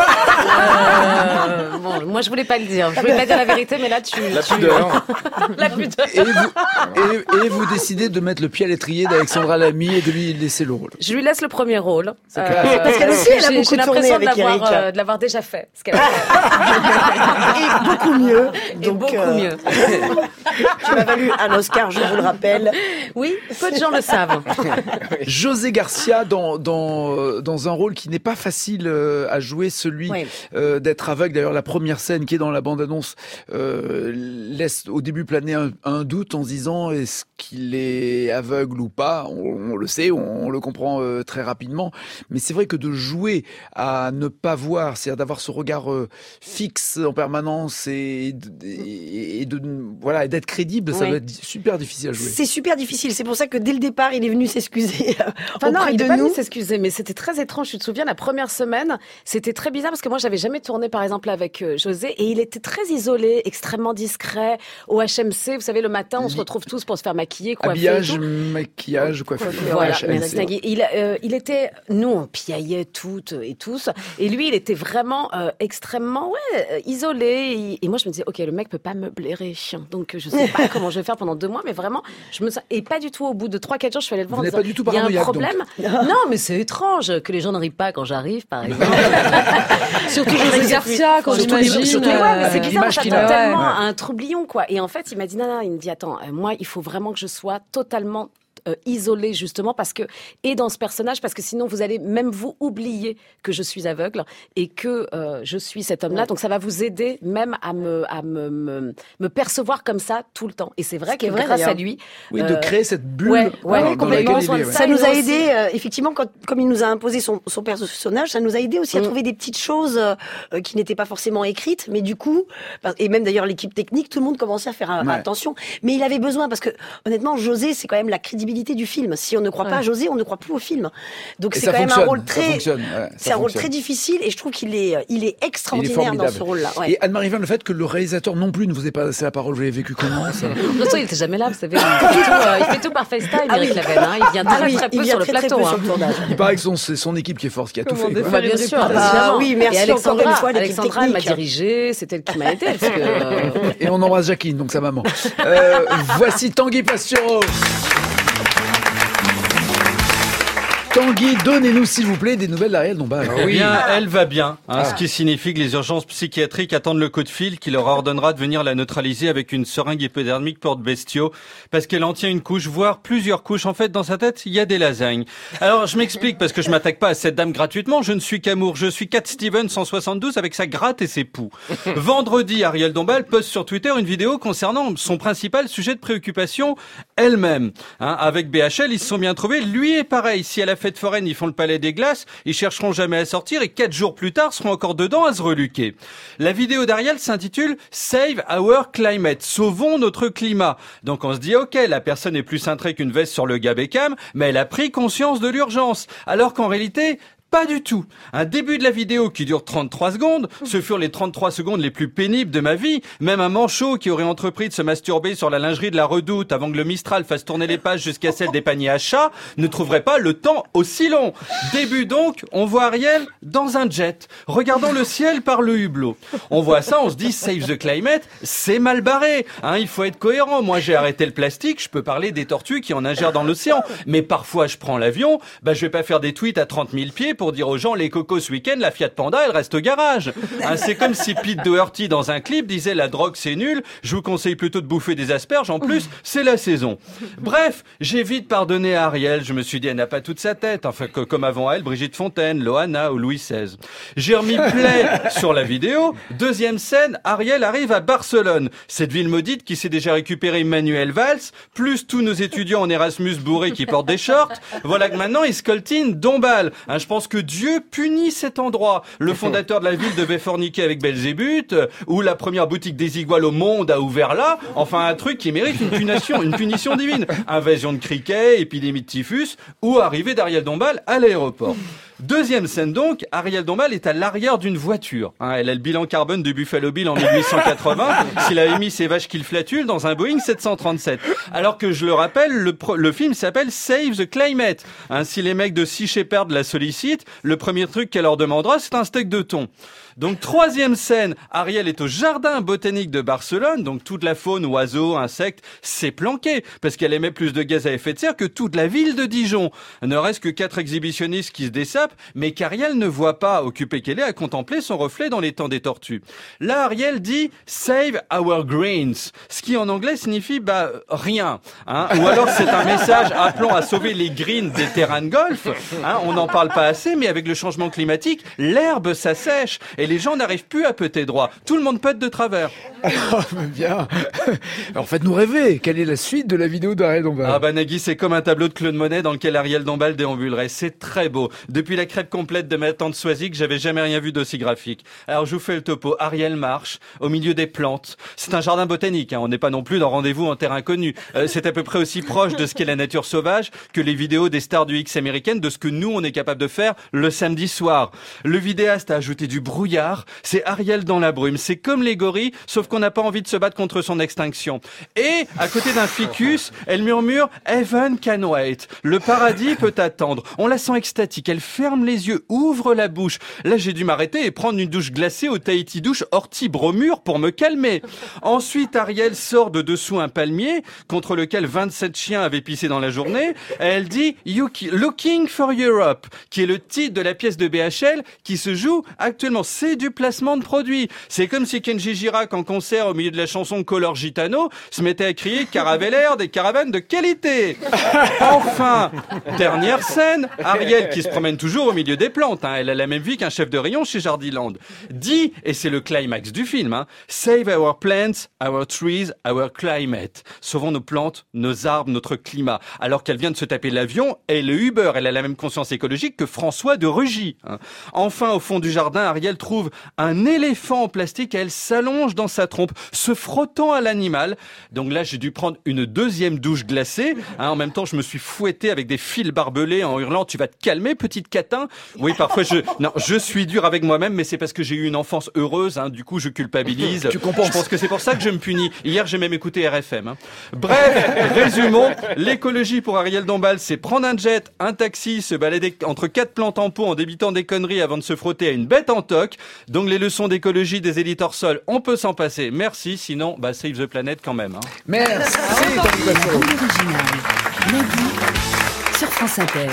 euh, bon, moi je voulais pas le dire. Je voulais pas dire la vérité, mais là tu. La tu... pudeur. la pudeur. Et vous, et, et vous décidez de mettre le pied à l'étrier d'Alexandra Lamy et de lui laisser le rôle. Je lui laisse le premier rôle. Euh, Parce qu'elle aussi, elle a j'ai- beaucoup J'ai tourné l'impression de avec l'avoir, Eric. euh, de l'avoir déjà fait. Ce qu'elle a fait. Et beaucoup mieux. Et Donc, beaucoup euh, mieux. Tu m'as valu un Oscar, je vous le rappelle. Oui, peu de gens le savent. José Garcia dans dans euh, dans un rôle qui n'est pas facile euh, à jouer, celui Oui. euh, d'être aveugle. D'ailleurs, la première scène qui est dans la bande-annonce euh, laisse au début planer un, un doute en se disant est-ce qu'il est aveugle ou pas. On, on le sait, on, on le comprend euh, très rapidement. Mais c'est vrai que de jouer à ne pas voir, c'est-à-dire d'avoir ce regard euh, fixe en permanence et, et, et de voilà et d'être crédible, ça Oui. doit être super difficile à jouer. C'est super difficile. C'est pour ça que dès le départ, il est venu s'excuser Enfin non, auprès il de n'est pas nous. venu s'excuser, mais c'était très étrange. Tu te souviens, la première semaine, c'était très bizarre parce que moi, j'avais jamais tourné, par exemple, avec euh, José, et il était très isolé, extrêmement discret. Au H M C, vous savez, le matin, on se retrouve tous pour se faire maquiller, coiffer. et Habillage, tout. maquillage, coiffure. Voilà, H M C, merci Nagui. Il, euh, il était, nous on piaillait toutes et tous, et lui il était vraiment euh, extrêmement ouais euh, isolé. Et, et moi je me disais ok le mec peut pas me blairer, donc je sais pas comment je vais faire pendant deux mois, mais vraiment je me sens et pas du tout au bout de trois quatre jours je suis allée le voir. Vous en n'êtes pas disant, du tout il y a un paranoïaque, problème. Non mais c'est étrange que les gens n'arrivent pas quand j'arrive par exemple. Surtout José Garcia, quand Surtout- j'imagine. surtout- Ouais, mais euh, c'est bizarre, on l'image s'attend qu'il a. tellement Ouais. à un troublion, quoi. Et en fait, il m'a dit, non, non, il me dit, attends, euh, moi, il faut vraiment que je sois totalement euh, isolée, justement, parce que, et dans ce personnage, parce que sinon, vous allez même vous oublier que je suis aveugle et que euh, je suis cet homme-là. Donc, ça va vous aider même à me, à me, me, me percevoir comme ça tout le temps. Et c'est vrai Ce qui que est vrai, grâce à d'ailleurs. lui. Oui, de euh, créer cette bulle ouais, dans- ouais, dans complètement, laquelle il est. soin de ouais. ça. Ça il nous a aussi- aidé, euh, effectivement, quand, comme il nous a imposé son, son personnage, ça nous a aidé aussi à Mm. trouver des petites choses euh, qui n'étaient pas forcément écrites, mais du coup, parce- et même d'ailleurs l'équipe technique, tout le monde commençait à faire euh, Ouais. attention. Mais il avait besoin, parce que honnêtement, José, c'est quand même la crédibilité du film. Si on ne croit pas à José, on ne croit plus au film. Donc Et c'est ça quand même un fonctionne, rôle ça très, fonctionne, ouais, ça c'est un rôle fonctionne. très difficile, et je trouve qu'il est, il est Il est extraordinaire dans formidable. ce rôle-là. Ouais. Et Anne-Marie Vin, le fait que le réalisateur non plus ne vous ait pas laissé la parole, vous l'avez vécu comment ça De toute façon, il était jamais là, vous savez. Il fait tout, euh, il fait tout par FaceTime, Ah Eric oui. Laven. Hein. Il vient Ah très, oui, très peu il vient sur le très, très plateau. peu hein. sur le tournage. Il paraît que son- c'est son équipe qui est forte, qui a tout Comment fait. des quoi. Bah, bien sûr, Ah, évidemment. oui, merci Et Alexandra, encore une fois, l'équipe Alexandra, elle m'a technique. dirigée, c'est elle qui m'a aidée. Parce que, euh, Et on embrasse Jacqueline, donc sa maman. Euh, voici Tanguy Pastureau. Tanguy, donnez-nous s'il vous plaît des nouvelles d'Ariel Dombal. Eh bien, elle va bien, hein, Ah. ce qui signifie que les urgences psychiatriques attendent le coup de fil qui leur ordonnera de venir la neutraliser avec une seringue hypodermique porte-bestiaux, parce qu'elle en tient une couche, voire plusieurs couches. En fait, dans sa tête, il y a des lasagnes. Alors, je m'explique, parce que je m'attaque pas à cette dame gratuitement, je ne suis qu'amour, je suis Cat Stevens cent soixante-douze avec sa gratte et ses poux. Vendredi, Ariel Dombal poste sur Twitter une vidéo concernant son principal sujet de préoccupation, elle-même. Hein, avec B H L, ils se sont bien trouvés. Lui est pareil, si à la fête foraine, ils font le palais des glaces, ils chercheront jamais à sortir et quatre jours plus tard seront encore dedans à se reluquer. La vidéo d'Ariel s'intitule Save Our Climate, sauvons notre climat. Donc on se dit ok, la personne est plus cintrée qu'une veste sur le gars Beckham, mais elle a pris conscience de l'urgence. Alors qu'en réalité, pas du tout. Un début de la vidéo qui dure trente-trois secondes, ce furent les trente-trois secondes les plus pénibles de ma vie. Même un manchot qui aurait entrepris de se masturber sur la lingerie de la Redoute avant que le Mistral fasse tourner les pages jusqu'à celle des paniers à chat ne trouverait pas le temps aussi long. Début donc, on voit Ariel dans un jet, regardant le ciel par le hublot. On voit ça, on se dit Save the Climate, c'est mal barré. Hein, il faut être cohérent. Moi j'ai arrêté le plastique, je peux parler des tortues qui en ingèrent dans l'océan. Mais parfois je prends l'avion, bah je vais pas faire des tweets à trente mille pieds pour dire aux gens les cocos ce week-end, la Fiat Panda elle reste au garage. Hein, c'est comme si Pete Doherty dans un clip disait la drogue c'est nul, je vous conseille plutôt de bouffer des asperges, en plus c'est la saison. Bref, j'ai vite pardonné à Ariel, je me suis dit elle n'a pas toute sa tête, enfin que, comme avant elle, Brigitte Fontaine, Loana ou Louis seize. J'ai remis play sur la vidéo, deuxième scène, Ariel arrive à Barcelone, cette ville maudite qui s'est déjà récupéré Manuel Valls, plus tous nos étudiants en Erasmus bourrés qui portent des shorts, voilà que maintenant ils scoltinent Dombal. Hein, je pense que Dieu punit cet endroit. Le fondateur de la ville devait forniquer avec Belzébuth, euh, ou la première boutique des iguales au monde a ouvert là. Enfin, un truc qui mérite une punition, une punition divine. Invasion de criquets, épidémie de typhus, ou arrivée d'Ariel Dombal à l'aéroport. Deuxième scène donc, Ariel Dombal est à l'arrière d'une voiture. Hein, elle a le bilan carbone de Buffalo Bill en dix-huit cent quatre-vingts, s'il avait mis ses vaches qu'il flatule dans un Boeing sept cent trente-sept. Alors que je le rappelle, le, pro- le film s'appelle Save the Climate. Hein, si les mecs de Sea Shepherd la sollicitent, le premier truc qu'elle leur demandera, c'est un steak de thon. Donc troisième scène, Ariel est au jardin botanique de Barcelone, donc toute la faune, oiseaux, insectes, s'est planquée, parce qu'elle émet plus de gaz à effet de serre que toute la ville de Dijon. Ne reste que quatre exhibitionnistes qui se dessapent, mais qu'Ariel ne voit pas, occupée qu'elle est à contempler son reflet dans l'étang des tortues. Là, Ariel dit « Save our greens », ce qui en anglais signifie bah rien, hein. Ou alors c'est un message appelant à sauver les greens des terrains de golf, hein. On n'en parle pas assez, mais avec le changement climatique, l'herbe s'assèche. Et les gens n'arrivent plus à peuter droit. Tout le monde pète de travers. Oh, bien. Alors faites-nous rêver. Quelle est la suite de la vidéo d'Ariel Dombal? Ah bah Nagui, c'est comme un tableau de Claude Monet dans lequel Ariel Dombal déambulerait. C'est très beau. Depuis la crêpe complète de ma tante Soisic, j'avais jamais rien vu d'aussi graphique. Alors je vous fais le topo. Ariel marche au milieu des plantes. C'est un jardin botanique, hein. On n'est pas non plus dans rendez-vous en terre inconnue. Euh, c'est à peu près aussi proche de ce qu'est la nature sauvage que les vidéos des stars du X américaines, de ce que nous on est capable de faire le samedi soir. Le vidéaste a ajouté du brouillard. C'est Ariel dans la brume. C'est comme les gorilles, sauf qu'on n'a pas envie de se battre contre son extinction. Et, à côté d'un ficus, elle murmure « Heaven can wait ». Le paradis peut attendre. On la sent extatique. Elle ferme les yeux, ouvre la bouche. Là, j'ai dû m'arrêter et prendre une douche glacée au Tahiti douche ortie-bromure pour me calmer. Ensuite, Ariel sort de dessous un palmier contre lequel vingt-sept chiens avaient pissé dans la journée. Elle dit « Looking for Europe », qui est le titre de la pièce de B H L qui se joue actuellement. C'est du placement de produits. C'est comme si Kenji Girac, en concert, au milieu de la chanson Color Gitano, se mettait à crier « Caravelaire, des caravanes de qualité ». Enfin, dernière scène, Ariel, qui se promène toujours au milieu des plantes, hein, elle a la même vie qu'un chef de rayon chez Jardiland, dit, et c'est le climax du film, hein, « Save our plants, our trees, our climate ». Sauvons nos plantes, nos arbres, notre climat. Alors qu'elle vient de se taper l'avion et le Uber, elle a la même conscience écologique que François de Rugy. Hein. Enfin, au fond du jardin, Ariel trouve un éléphant en plastique et elle s'allonge dans sa trompe, se frottant à l'animal. Donc là, j'ai dû prendre une deuxième douche glacée. Hein, en même temps, je me suis fouetté avec des fils barbelés en hurlant « Tu vas te calmer, petite catin !» Oui, parfois, je, non, je suis dur avec moi-même, mais c'est parce que j'ai eu une enfance heureuse. Hein, du coup, je culpabilise. Tu comprends. Je pense que c'est pour ça que je me punis. Hier, j'ai même écouté R F M. Hein. Bref, résumons. L'écologie pour Ariel Dombal, c'est prendre un jet, un taxi, se balader entre quatre plantes en pot en débitant des conneries avant de se frotter à une bête en toc. Donc les leçons d'écologie des élites hors sol, on peut s'en passer. Merci, sinon, bah save the planet quand même. Hein. Merci. Original. Mehdi sur France Inter.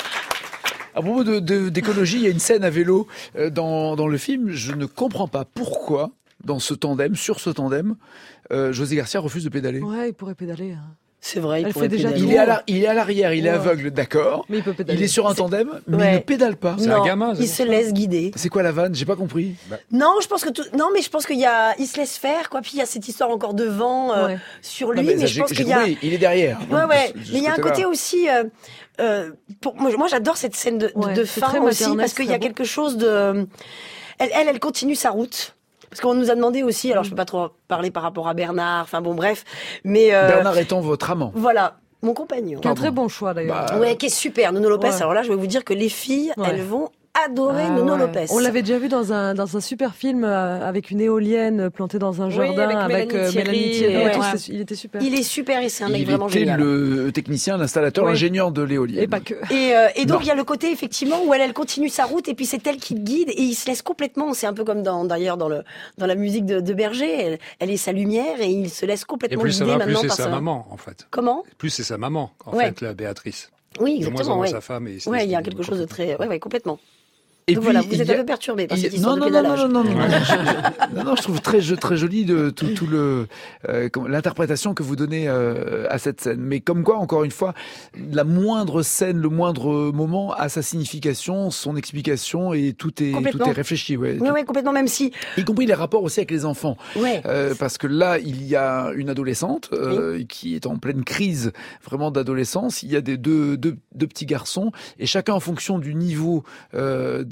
À propos de, de, d'écologie, il y a une scène à vélo euh, dans, dans le film. Je ne comprends pas pourquoi, dans ce tandem, sur ce tandem, euh, José Garcia refuse de pédaler. Ouais, il pourrait pédaler. Hein. C'est vrai, il Elle pourrait fait déjà pédaler. Il est, à la, il est à l'arrière, il est Ouais. aveugle, d'accord. Mais il peut pédaler. Il est sur un C'est- tandem, mais Ouais. il ne pédale pas. C'est Non, un gamin, c'est il pour se ça. laisse guider. C'est quoi la vanne? J'ai pas compris. Non, je pense que tout... non, mais je pense qu'il y a, il se laisse faire, quoi. Puis il y a cette histoire encore de vent euh, Ouais. sur Non, lui, mais mais, ça, je j'ai- pense j'ai qu'il y a, compris, il est derrière. ouais, ouais. De ce- de ce Mais il y a un côté-là. côté aussi, euh, euh, pour... moi, moi, j'adore cette scène de, de- Ouais, de c'est fin très aussi, maternel, parce qu'il y a très beau. quelque chose de, elle, elle, elle continue sa route. Parce qu'on nous a demandé aussi, alors je peux pas trop parler par rapport à Bernard, enfin bon, bref, mais euh, Bernard étant votre amant. voilà, mon compagnon. Qui est un très bon choix d'ailleurs. Bah, Ouais, qui est super, Nono Lopez. Ouais. Alors là, je vais vous dire que les filles, Ouais. elles vont adorer Ah Nono ouais. Lopez. On l'avait déjà vu dans un dans un super film euh, avec une éolienne plantée dans un Oui, jardin avec Mélanie euh, Thierry Mélanie Thierry. et- et tout, ouais. c'était- il était super. Il est super et c'est un mec il vraiment était génial. le technicien, l'installateur, Ouais. l'ingénieur de l'éolienne. Et pas que. Et, euh, et donc Non. il y a le côté effectivement où elle, elle continue sa route et puis c'est elle qui le guide et il se laisse complètement. C'est un peu comme dans d'ailleurs dans le dans la musique de, de Berger. Elle, elle est sa lumière et il se laisse Et complètement plus ça guider va, plus maintenant c'est par sa sa maman, en fait. Comment Plus c'est sa maman, en Ouais. fait, la Béatrice. Oui, De moins en exactement. moins Ouais. sa femme. Et il se Ouais, laisse il y a guider quelque chose de complètement. très. Ouais, ouais, complètement. Et Donc puis, voilà, vous il êtes y a- un peu perturbé par il- cette histoire non, de non, non, pédalage. non, non, non, non, je, non, non, je trouve très, je- très joli de tout, tout le euh, comment- l'interprétation que vous donnez euh, à cette scène. Mais comme quoi, encore une fois, la moindre scène, le moindre moment a sa signification, son explication et tout est, Complètement. tout est réfléchi. Ouais, Oui, oui, complètement. Même si, y compris les rapports aussi avec les enfants. ouais. Euh, parce que là, il y a une adolescente euh, qui est en pleine crise vraiment d'adolescence. Il y a des deux, deux, deux petits garçons et chacun en fonction du niveau euh,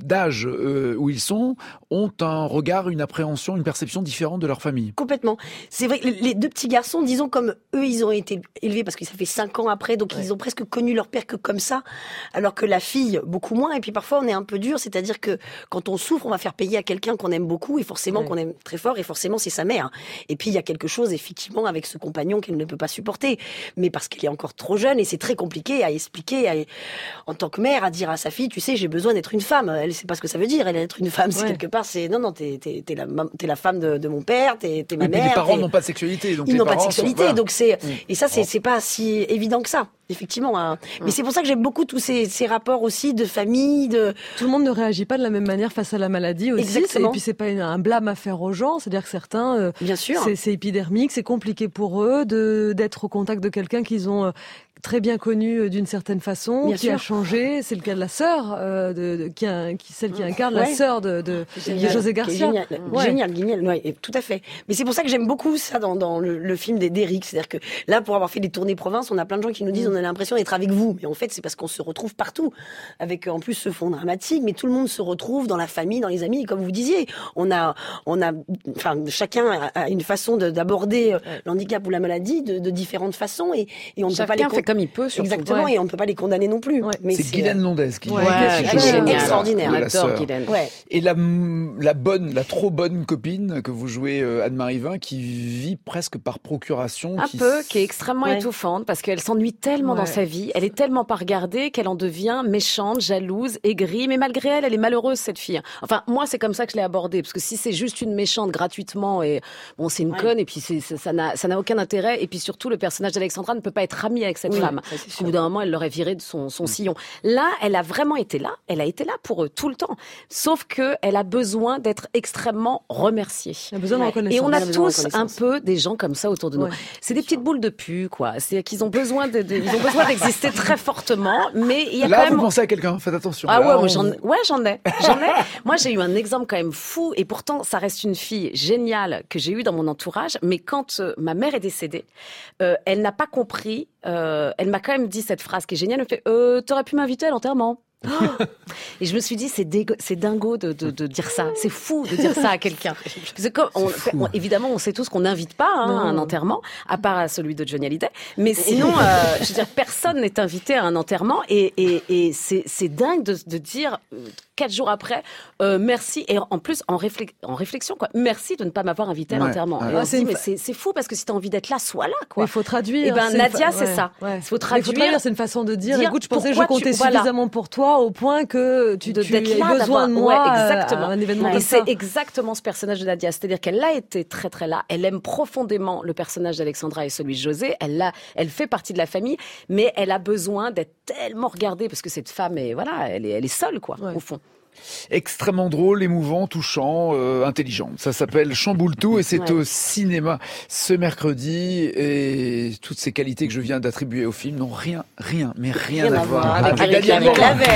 d'âge euh, où ils sont ont un regard, une appréhension, une perception différente de leur famille. Complètement. C'est vrai que les deux petits garçons, disons comme eux, ils ont été élevés parce que ça fait cinq ans après, donc ouais. ils ont presque connu leur père que comme ça, alors que la fille, beaucoup moins. Et puis parfois, on est un peu dur, c'est-à-dire que quand on souffre, on va faire payer à quelqu'un qu'on aime beaucoup et forcément ouais. qu'on aime très fort et forcément c'est sa mère. Et puis il y a quelque chose effectivement avec ce compagnon qu'elle ne peut pas supporter, mais parce qu'elle est encore trop jeune et c'est très compliqué à expliquer, à, en tant que mère, à dire à sa fille, tu sais, j'ai besoin d'être une femme. Elle sait pas ce que ça veut dire. Elle être une femme, c'est ouais. quelque part, c'est non non, t'es t'es t'es la t'es la femme de, de mon père, t'es t'es ma et mère. Les parents n'ont pas de sexualité, donc ils les n'ont pas de parents sexualité, sont, voilà. donc c'est et ça c'est c'est pas si évident que ça. Effectivement, hein. mmh. mais c'est pour ça que j'aime beaucoup tous ces, ces rapports aussi de famille, de tout le monde ne réagit pas de la même manière face à la maladie aussi. Exactement. Et puis c'est pas une, un blâme à faire aux gens, c'est-à-dire que certains, euh, bien sûr, c'est, c'est épidermique, c'est compliqué pour eux de d'être au contact de quelqu'un qu'ils ont euh, très bien connu d'une certaine façon, bien qui sûr. a changé. C'est le cas de la sœur, euh, de, de qui, a, qui celle qui incarne ouais. la sœur de, de, de José Garcia. Génial, ouais. génial, génial, ouais, tout à fait. Mais c'est pour ça que j'aime beaucoup ça dans, dans le, le film d'Éric, c'est-à-dire que là, pour avoir fait des tournées province, on a plein de gens qui nous disent, mmh. on a l'impression d'être avec vous, mais en fait, c'est parce qu'on se retrouve partout, avec en plus ce fond dramatique, mais tout le monde se retrouve dans la famille, dans les amis, et comme vous disiez, on a, on a, enfin, chacun a une façon de, d'aborder ouais. l'handicap ou la maladie de, de différentes façons, et, et on ne chacun peut pas les fait comme il peut, surtout. Exactement, ouais. et on ne peut pas les condamner non plus. Ouais. Mais c'est, c'est Guylaine Londès qui ouais. joue. Ouais, c'est extraordinaire. J'adore Guylaine. Ouais. Et la, la bonne, la trop bonne copine que vous jouez, Anne-Marie Vin, qui vit presque par procuration. Un qui peu, qui est extrêmement ouais. étouffante, parce qu'elle s'ennuie tellement ouais. dans sa vie, elle est tellement pas regardée qu'elle en devient méchante, jalouse, aigrie, mais malgré elle, elle est malheureuse, cette fille. Enfin, moi, c'est comme ça que je l'ai abordée, parce que si c'est juste une méchante gratuitement, et bon, c'est une ouais. conne, et puis c'est, ça, ça, n'a, ça n'a aucun intérêt, et puis surtout, le personnage d'Alexandra ne peut pas être ami avec cette oui, femme. Au bout d'un moment, elle l'aurait virée de son, son sillon. Là, elle a vraiment été là, elle a été là pour eux tout le temps. Sauf que elle a besoin d'être extrêmement remerciée. Elle a besoin de reconnaissance. Et on a tous un peu des gens comme ça autour de nous. Ouais. C'est des petites boules de pu, quoi. C'est qu'ils ont besoin de, de ils ont besoin d'exister très fortement, mais il y a là, quand même... vous pensez à quelqu'un, faites attention. Ah là, ouais, on... moi, j'en... ouais, j'en ai, j'en ai. Moi, j'ai eu un exemple quand même fou, et pourtant, ça reste une fille géniale que j'ai eue dans mon entourage, mais quand euh, ma mère est décédée, euh, elle n'a pas compris, euh, elle m'a quand même dit cette phrase qui est géniale, elle me fait euh, « T'aurais pu m'inviter à l'enterrement ?» Oh et je me suis dit c'est, dégo- c'est dingo de, de, de dire ça, c'est fou de dire ça à quelqu'un. Parce que comme on, on, évidemment on sait tous qu'on n'invite pas hein, à un enterrement, à part à celui de Johnny Hallyday. Mais sinon, euh, je veux dire, personne n'est invité à un enterrement et, et, et c'est, c'est dingue de, de dire euh, quatre jours après euh, merci et en plus en, réflex- en réflexion quoi, merci de ne pas m'avoir invité à ouais. l'enterrement. Ouais. Et on se dit mais c'est, c'est fou parce que si t'as envie d'être là, sois là quoi. Il faut traduire. Et ben Nadia fa- c'est ouais, ça. Il ouais. faut traduire. Il faut traduire, c'est une façon de dire, dire écoute, je pensais que je comptais tu, suffisamment voilà. pour toi au point que tu, de, tu d'être aies là, besoin de moi ouais, exactement. à un événement et comme c'est ça. exactement ce personnage de Nadia, c'est-à-dire qu'elle a été très très là, elle aime profondément le personnage d'Alexandra et celui de José, elle l'a, elle fait partie de la famille, mais elle a besoin d'être tellement regardée parce que cette femme est voilà, elle est, elle est seule quoi ouais. au fond. Extrêmement drôle, émouvant, touchant, euh, intelligent. Ça s'appelle Chamboule tout et c'est ouais. au cinéma ce mercredi. Et toutes ces qualités que je viens d'attribuer au film n'ont rien, rien, mais rien, rien à, à voir avec, avec Eric Lavel.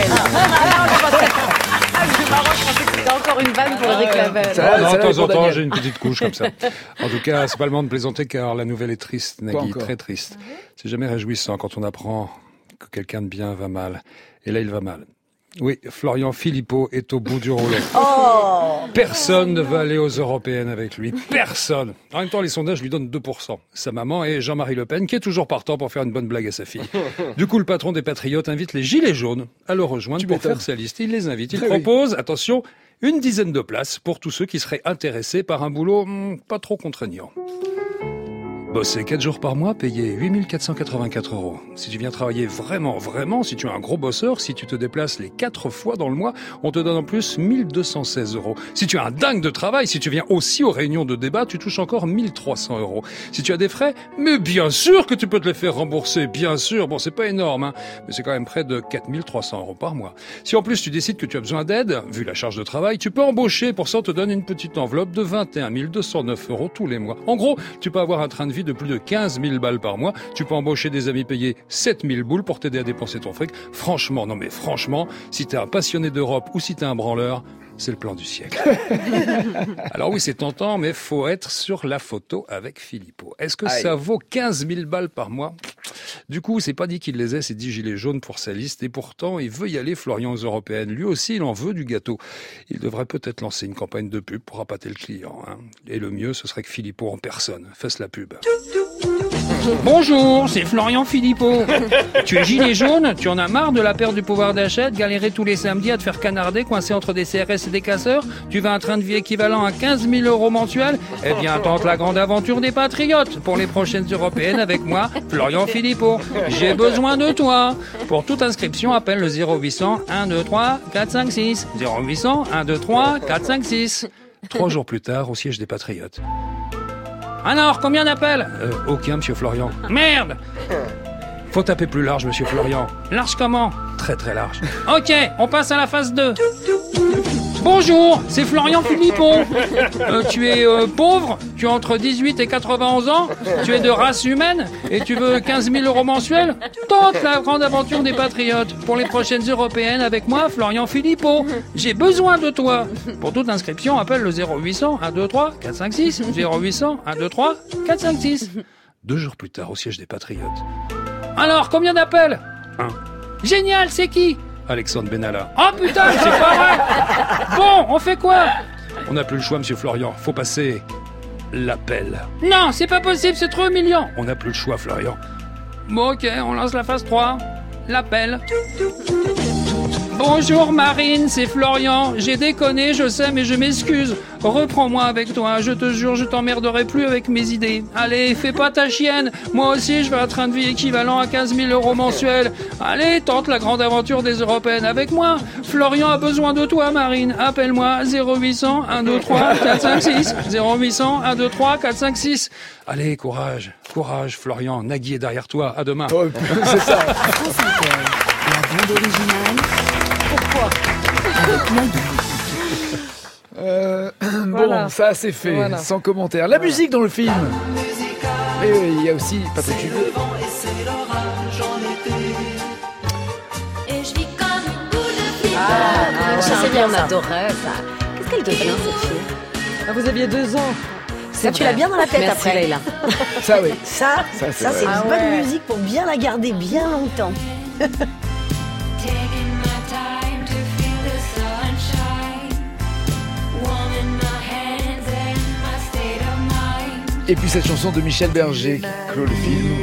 Ah, c'est marrant, je pensais que c'était encore une vanne pour Eric Lavel. Ça, non, de temps en temps, j'ai une petite couche comme ça. En tout cas, c'est pas le moment de plaisanter car la nouvelle est triste, Nagui, très triste. Ah, oui. C'est jamais réjouissant quand on apprend que quelqu'un de bien va mal. Et là, il va mal. Oui, Florian Philippot est au bout du rouleau. Oh Personne ne veut aller aux européennes avec lui. Personne. En même temps, les sondages lui donnent deux pour cent. Sa maman et Jean-Marie Le Pen, qui est toujours partant pour faire une bonne blague à sa fille. Du coup, le patron des Patriotes invite les Gilets jaunes à le rejoindre tu pour m'étonnes. Faire sa liste. Il les invite. Il Très propose, oui. attention, une dizaine de places pour tous ceux qui seraient intéressés par un boulot hmm, pas trop contraignant. Bosser quatre jours par mois, payer huit mille quatre cent quatre-vingt-quatre euros. Si tu viens travailler vraiment, vraiment, si tu es un gros bosseur, si tu te déplaces les quatre fois dans le mois, on te donne en plus mille deux cent seize euros. Si tu es un dingue de travail, si tu viens aussi aux réunions de débat, tu touches encore mille trois cents euros. Si tu as des frais, mais bien sûr que tu peux te les faire rembourser, bien sûr. Bon, c'est pas énorme, hein, mais c'est quand même près de quatre mille trois cents euros par mois. Si en plus tu décides que tu as besoin d'aide, vu la charge de travail, tu peux embaucher. Pour ça, on te donne une petite enveloppe de vingt et un mille deux cent neuf euros tous les mois. En gros, tu peux avoir un train de vie de plus de quinze mille balles par mois. Tu peux embaucher des amis payés sept mille boules pour t'aider à dépenser ton fric. Franchement, non mais franchement, si t'es un passionné d'Europe ou si t'es un branleur, c'est le plan du siècle. Alors oui, c'est tentant, mais faut être sur la photo avec Philippot. Est-ce que Aïe. Ça vaut quinze mille balles par mois ? Du coup, c'est pas dit qu'il les ait, ces dix gilets jaunes pour sa liste. Et pourtant, il veut y aller, Florian, aux européennes. Lui aussi, il en veut du gâteau. Il devrait peut-être lancer une campagne de pub pour appâter le client. Hein. Et le mieux, ce serait que Philippot en personne fasse la pub. Bonjour, c'est Florian Philippot. Tu es gilet jaune, tu en as marre de la perte du pouvoir d'achat, de galérer tous les samedis à te faire canarder, coincé entre des C R S et des casseurs. Tu veux un train de vie équivalent à quinze mille euros mensuels? Eh bien, tente la grande aventure des patriotes pour les prochaines européennes avec moi, Florian Philippot. J'ai besoin de toi. Pour toute inscription, appelle le zéro huit cents un deux trois quatre cinq six. zéro huit cents un deux trois quatre cinq six. Trois jours plus tard, au siège des Patriotes. Alors, combien d'appels? Euh, aucun, monsieur Florian. Merde! Faut taper plus large, monsieur Florian. Large comment? Très très large. Ok, on passe à la phase deux. Bonjour, c'est Florian Philippot. Euh, tu es euh, pauvre, tu as entre dix-huit et quatre-vingt-onze ans, tu es de race humaine et tu veux quinze mille euros mensuels? Tente la grande aventure des patriotes pour les prochaines européennes avec moi, Florian Philippot. J'ai besoin de toi. Pour toute inscription, appelle le zéro huit cents un deux trois quatre cinq six. zéro huit cents un deux trois quatre cinq six. Deux jours plus tard, au siège des Patriotes. Alors, combien d'appels? Un. Génial, c'est qui? Alexandre Benalla. Oh putain, c'est pas vrai. Bon, on fait quoi? On n'a plus le choix, monsieur Florian. Faut passer l'appel. Non, c'est pas possible, c'est trop humiliant. On n'a plus le choix, Florian. Bon, ok, on lance la phase trois. L'appel. Bonjour Marine, c'est Florian. J'ai déconné, je sais, mais je m'excuse. Reprends-moi avec toi, je te jure, je t'emmerderai plus avec mes idées. Allez, fais pas ta chienne. Moi aussi, je veux un train de vie équivalent à quinze mille euros mensuels. Allez, tente la grande aventure des européennes avec moi. Florian a besoin de toi, Marine. Appelle-moi zéro huit cents un deux trois quatre cinq six. zéro huit cents un deux trois quatre cinq six. Allez, courage, courage, Florian. Nagui est derrière toi. À demain. Oh, c'est ça. La bande originale. Pourquoi? Avec Nagui. Euh, Voilà. Bon, ça c'est fait, Voilà. sans commentaire. La musique dans le film. Et oui, il y a aussi Patrick Juvet. Ah, je sais bien, on adorait ça. Qu'est-ce qu'elle devient, cette fille? Ah, vous aviez deux ans. Ça, tu l'as bien dans la tête Merci, après. Leïla. Ça oui. Ça, Ça, c'est ça vrai. c'est Ah une ouais. bonne musique pour bien la garder bien longtemps. Et puis cette chanson de Michel Berger qui clôt le film.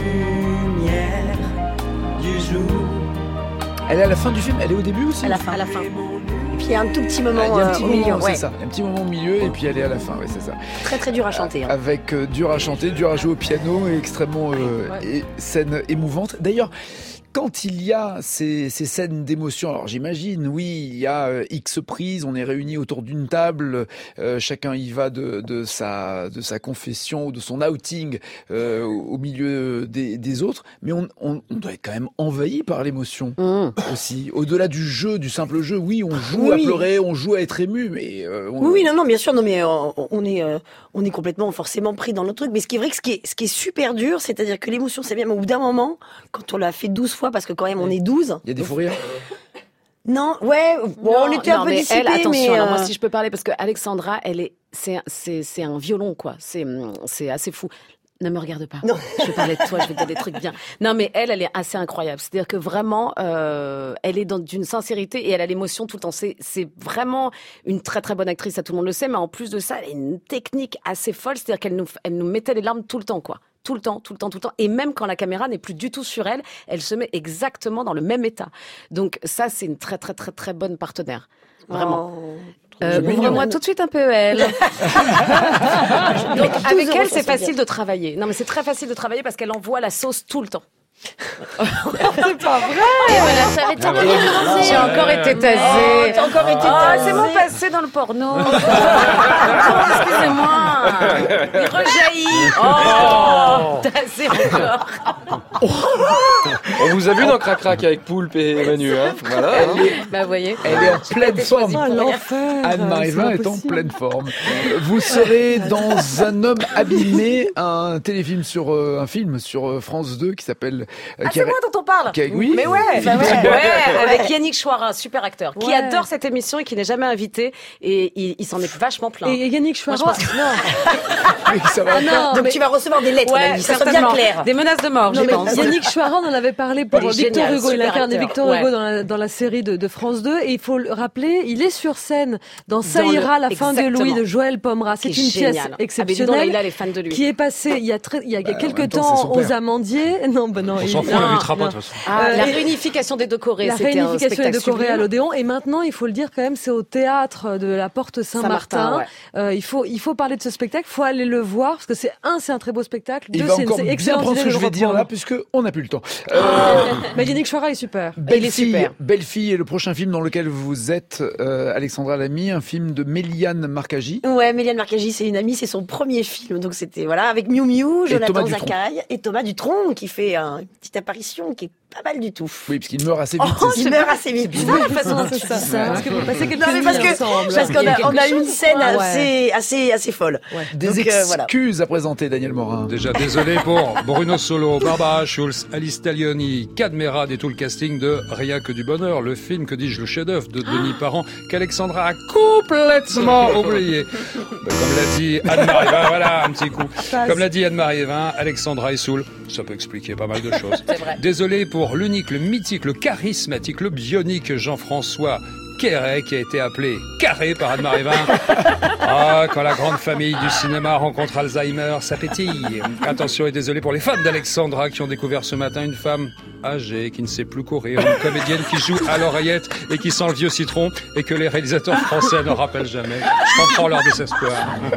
Elle est à la fin du film, elle est au début aussi? À la fin. À la fin. Et puis il y a un tout petit moment Ah, il y a un petit euh, au moment, milieu. c'est Ouais. ça. Il y a un petit moment au milieu et puis elle est à la fin, ouais, c'est ça. Très très dur à chanter. Hein. Avec euh, dur à chanter, dur à jouer au piano et extrêmement euh, Ouais. et scène émouvante. D'ailleurs, quand il y a ces, ces scènes d'émotion, alors j'imagine, oui, il y a euh, X prises, on est réunis autour d'une table, euh, chacun y va de, de, sa, de sa confession ou de son outing euh, au milieu des, des autres, mais on, on, on doit être quand même envahi par l'émotion Mmh. aussi. Au-delà du jeu, du simple jeu, oui, on joue Oui. à pleurer, on joue à être ému, mais... euh, on- Oui, oui, non, non, bien sûr, non, mais euh, on est, euh, on est complètement forcément pris dans notre truc. Mais ce qui est vrai que ce qui est, ce qui est super dur, c'est-à-dire que l'émotion, c'est bien, mais au bout d'un moment, quand on l'a fait douze fois, parce que quand même on est douze. Il y a des fous rires. Non, ouais, bon, Non, on était un non, peu mais dissipés, elle, attention, mais, alors euh, moi si je peux parler, parce que Alexandra, elle est, c'est, c'est, c'est un violon, quoi. C'est, c'est assez fou. Ne me regarde pas. Non. Je vais parler de toi, je vais te dire des trucs bien. Non, mais elle, elle est assez incroyable. C'est-à-dire que vraiment, euh, elle est dans d'une sincérité et elle a l'émotion tout le temps. C'est, c'est vraiment une très très bonne actrice, ça tout le monde le sait. Mais en plus de ça, elle a une technique assez folle. C'est-à-dire qu'elle nous, elle nous mettait les larmes tout le temps, quoi. Tout le temps, tout le temps, tout le temps. Et même quand la caméra n'est plus du tout sur elle, elle se met exactement dans le même état. Donc ça, c'est une très très très très bonne partenaire. Vraiment. oh, Euh, c'est mignon. Ouvre-moi tout de suite un peu elle. Donc avec douze elle, euros, c'est ça, c'est facile de travailler. Non mais c'est très facile de travailler parce qu'elle envoie la sauce tout le temps. C'est pas vrai. Voilà, ça avait tant de commencer. J'ai encore été tasée. Oh, t'as encore été Ah, tasée. c'est mon passé dans le porno. Oh, excusez-moi. Il rejaillit. Oh, tasé encore. On vous a vu dans Crac Crac avec Poulpe et Manu, hein. Voilà. Hein. Bah, vous voyez. Elle est en pleine forme. Ah, l'enfer. Anne-Marie Vin est en pleine forme. Vous serez dans Un homme abîmé, un téléfilm sur euh, un film sur euh, France deux qui s'appelle. Euh, Ah, qui c'est a- moi dont on parle. qui a- oui. Mais ouais, bah ouais, ouais, avec Yannick Chouara, super acteur, qui Ouais. adore cette émission et qui n'est jamais invité, et il, il s'en est vachement plaint. Et Yannick Moi, Chouara, je pense que- non. Oui, ça va. Ah non, Donc mais- tu vas recevoir des lettres, Ouais, Manu, ça soit bien certainement. clair. Des menaces de mort, Non, je mais pense. Yannick Chouara, on en avait parlé pour Il est Victor génial, Hugo. Il super incarne acteur. Victor Ouais. Hugo dans la, dans la série de, de France deux. Et il faut le rappeler, il est sur scène dans Ça Dans le- ira, la fin de Exactement. Louis de Joël Pomera. C'est Qui une est pièce génial. exceptionnelle. Ah, mais dis donc, Leïla, elle est fan de lui. Qui est passée il y a très, il y a Bah, en quelques même temps, c'est temps son aux père. Amandiers. Non, ben non. On il- s'en fout, non, on l'invitera pas non. de toute façon. Ah, Euh, la et- réunification des deux Corées, La c'était un réunification des spectacle deux Corées à sublime. l'Odéon. Et maintenant, il faut le dire quand même, c'est au théâtre de la Porte Saint-Martin. Saint-Martin, ouais. Euh, il faut, il faut parler de ce spectacle. Il faut aller le voir parce que c'est un, c'est un très beau spectacle. Il Deux, va c'est une encore c'est bien excellente prendre ce idée que de je vais dire reprendre. là, puisque on n'a plus le temps. Euh, Mais Yannick Chouara est super. Il Belle est fille, super. Belle fille est le prochain film dans lequel vous êtes, euh, Alexandra Lamy, un film de Méliane Marcagi. Ouais, Méliane Marcagi, c'est une amie, c'est son premier film. Donc c'était, voilà, avec Miu Miu, Et Thomas Jonathan Dutronc. Zakaï et Thomas Dutronc qui fait un- une petite apparition qui est pas mal du tout. Oui, parce qu'il meurt assez vite. Oh, c'est il ça. meurt assez vite. C'est ça la façon dont C'est tu ça. dis ça. Parce que vous passez quelques Non, mais nuits parce que, ensemble. parce qu'on Il y a a, on a quelque une chose, scène quoi. assez, assez, assez folle. Des Donc, euh, voilà. excuses à présenter, Daniel Morin. Déjà désolé pour Bruno Solo, Barbara Schulz, Alice Taglioni, Cadmerade et tout le casting de Rien que du bonheur, le film, que dis-je, le chef-d'œuvre de Denis Parent, qu'Alexandra a complètement oublié. Ben, comme l'a dit Anne-Marie Vin, voilà un petit coup. Comme l'a dit Anne-Marie Vin, Alexandra est saoul. Ça peut expliquer pas mal de choses. Désolé pour l'unique, le mythique, le charismatique, le bionique Jean-François Quéret, qui a été appelé Carré par Anne-Marie Vin. Ah, quand la grande famille du cinéma rencontre Alzheimer, ça pétille. Attention et désolé pour les fans d'Alexandra qui ont découvert ce matin une femme âgée qui ne sait plus courir, une comédienne qui joue à l'oreillette et qui sent le vieux citron et que les réalisateurs français ne rappellent jamais. Je comprends leur désespoir.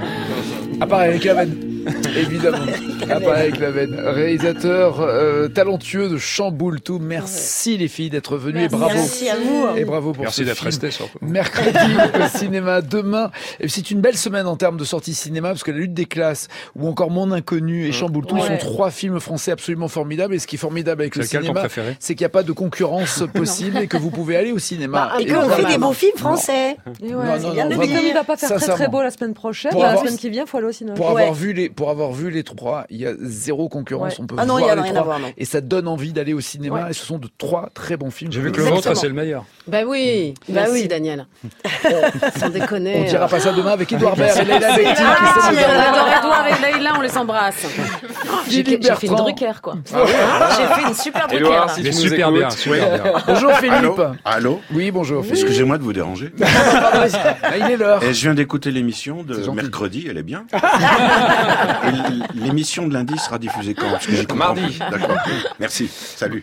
À part avec la veine. Évidemment. À part avec la veine. Réalisateur euh, talentueux de Chamboule tout. Merci les filles d'être venues et bravo. Merci à vous. Et bravo pour Merci ce d'être film. resté surtout. Mercredi au cinéma, demain. Et c'est une belle semaine en termes de sorties cinéma parce que La lutte des classes ou encore Mon inconnu et Chamboule tout Ouais. sont trois films français absolument formidables. Et ce qui est formidable avec C'est le lequel ton cinéma, préféré? c'est qu'il n'y a pas de concurrence possible et que vous pouvez aller au cinéma. Bah, un Et peu Et on vraiment- fait des beaux films français. Et ouais, Non, c'est non, bien. non, Mais vraiment. comme il va pas faire très très Sincèrement. beau la semaine prochaine, Pour la avoir- semaine qui vient, faut aller au cinéma. Pour Ouais. avoir vu les, pour avoir vu les trois, il y a zéro concurrence. Ouais. On peut Ah non, voir il y a les rien trois. à voir, non. Et ça donne envie d'aller au cinéma. Ouais. Et ce sont de trois très bons films. J'ai vu que le Exactement. vôtre, c'est le meilleur. Bah oui, Bah merci oui. Daniel. Sans déconner. On dira pas ça demain avec Edouard Baird et Leila Ah, Bekti qui se on donnent. adore Edouard et Leïla, on les embrasse. J'ai Philippe j'ai fait une Bertrand. Drucker, quoi. J'ai fait une super Drucker. Édouard, là. si Il est tu nous super écoutes. bien, super bien. Bonjour Philippe. Allô Allô Oui, bonjour Philippe. Excusez-moi de vous déranger. Ah, il est l'heure. Et je viens d'écouter l'émission de C'est gentil. mercredi, elle est bien. Et l- l'émission de lundi sera diffusée quand Parce que j'ai compris. Mardi. D'accord. Merci. Salut.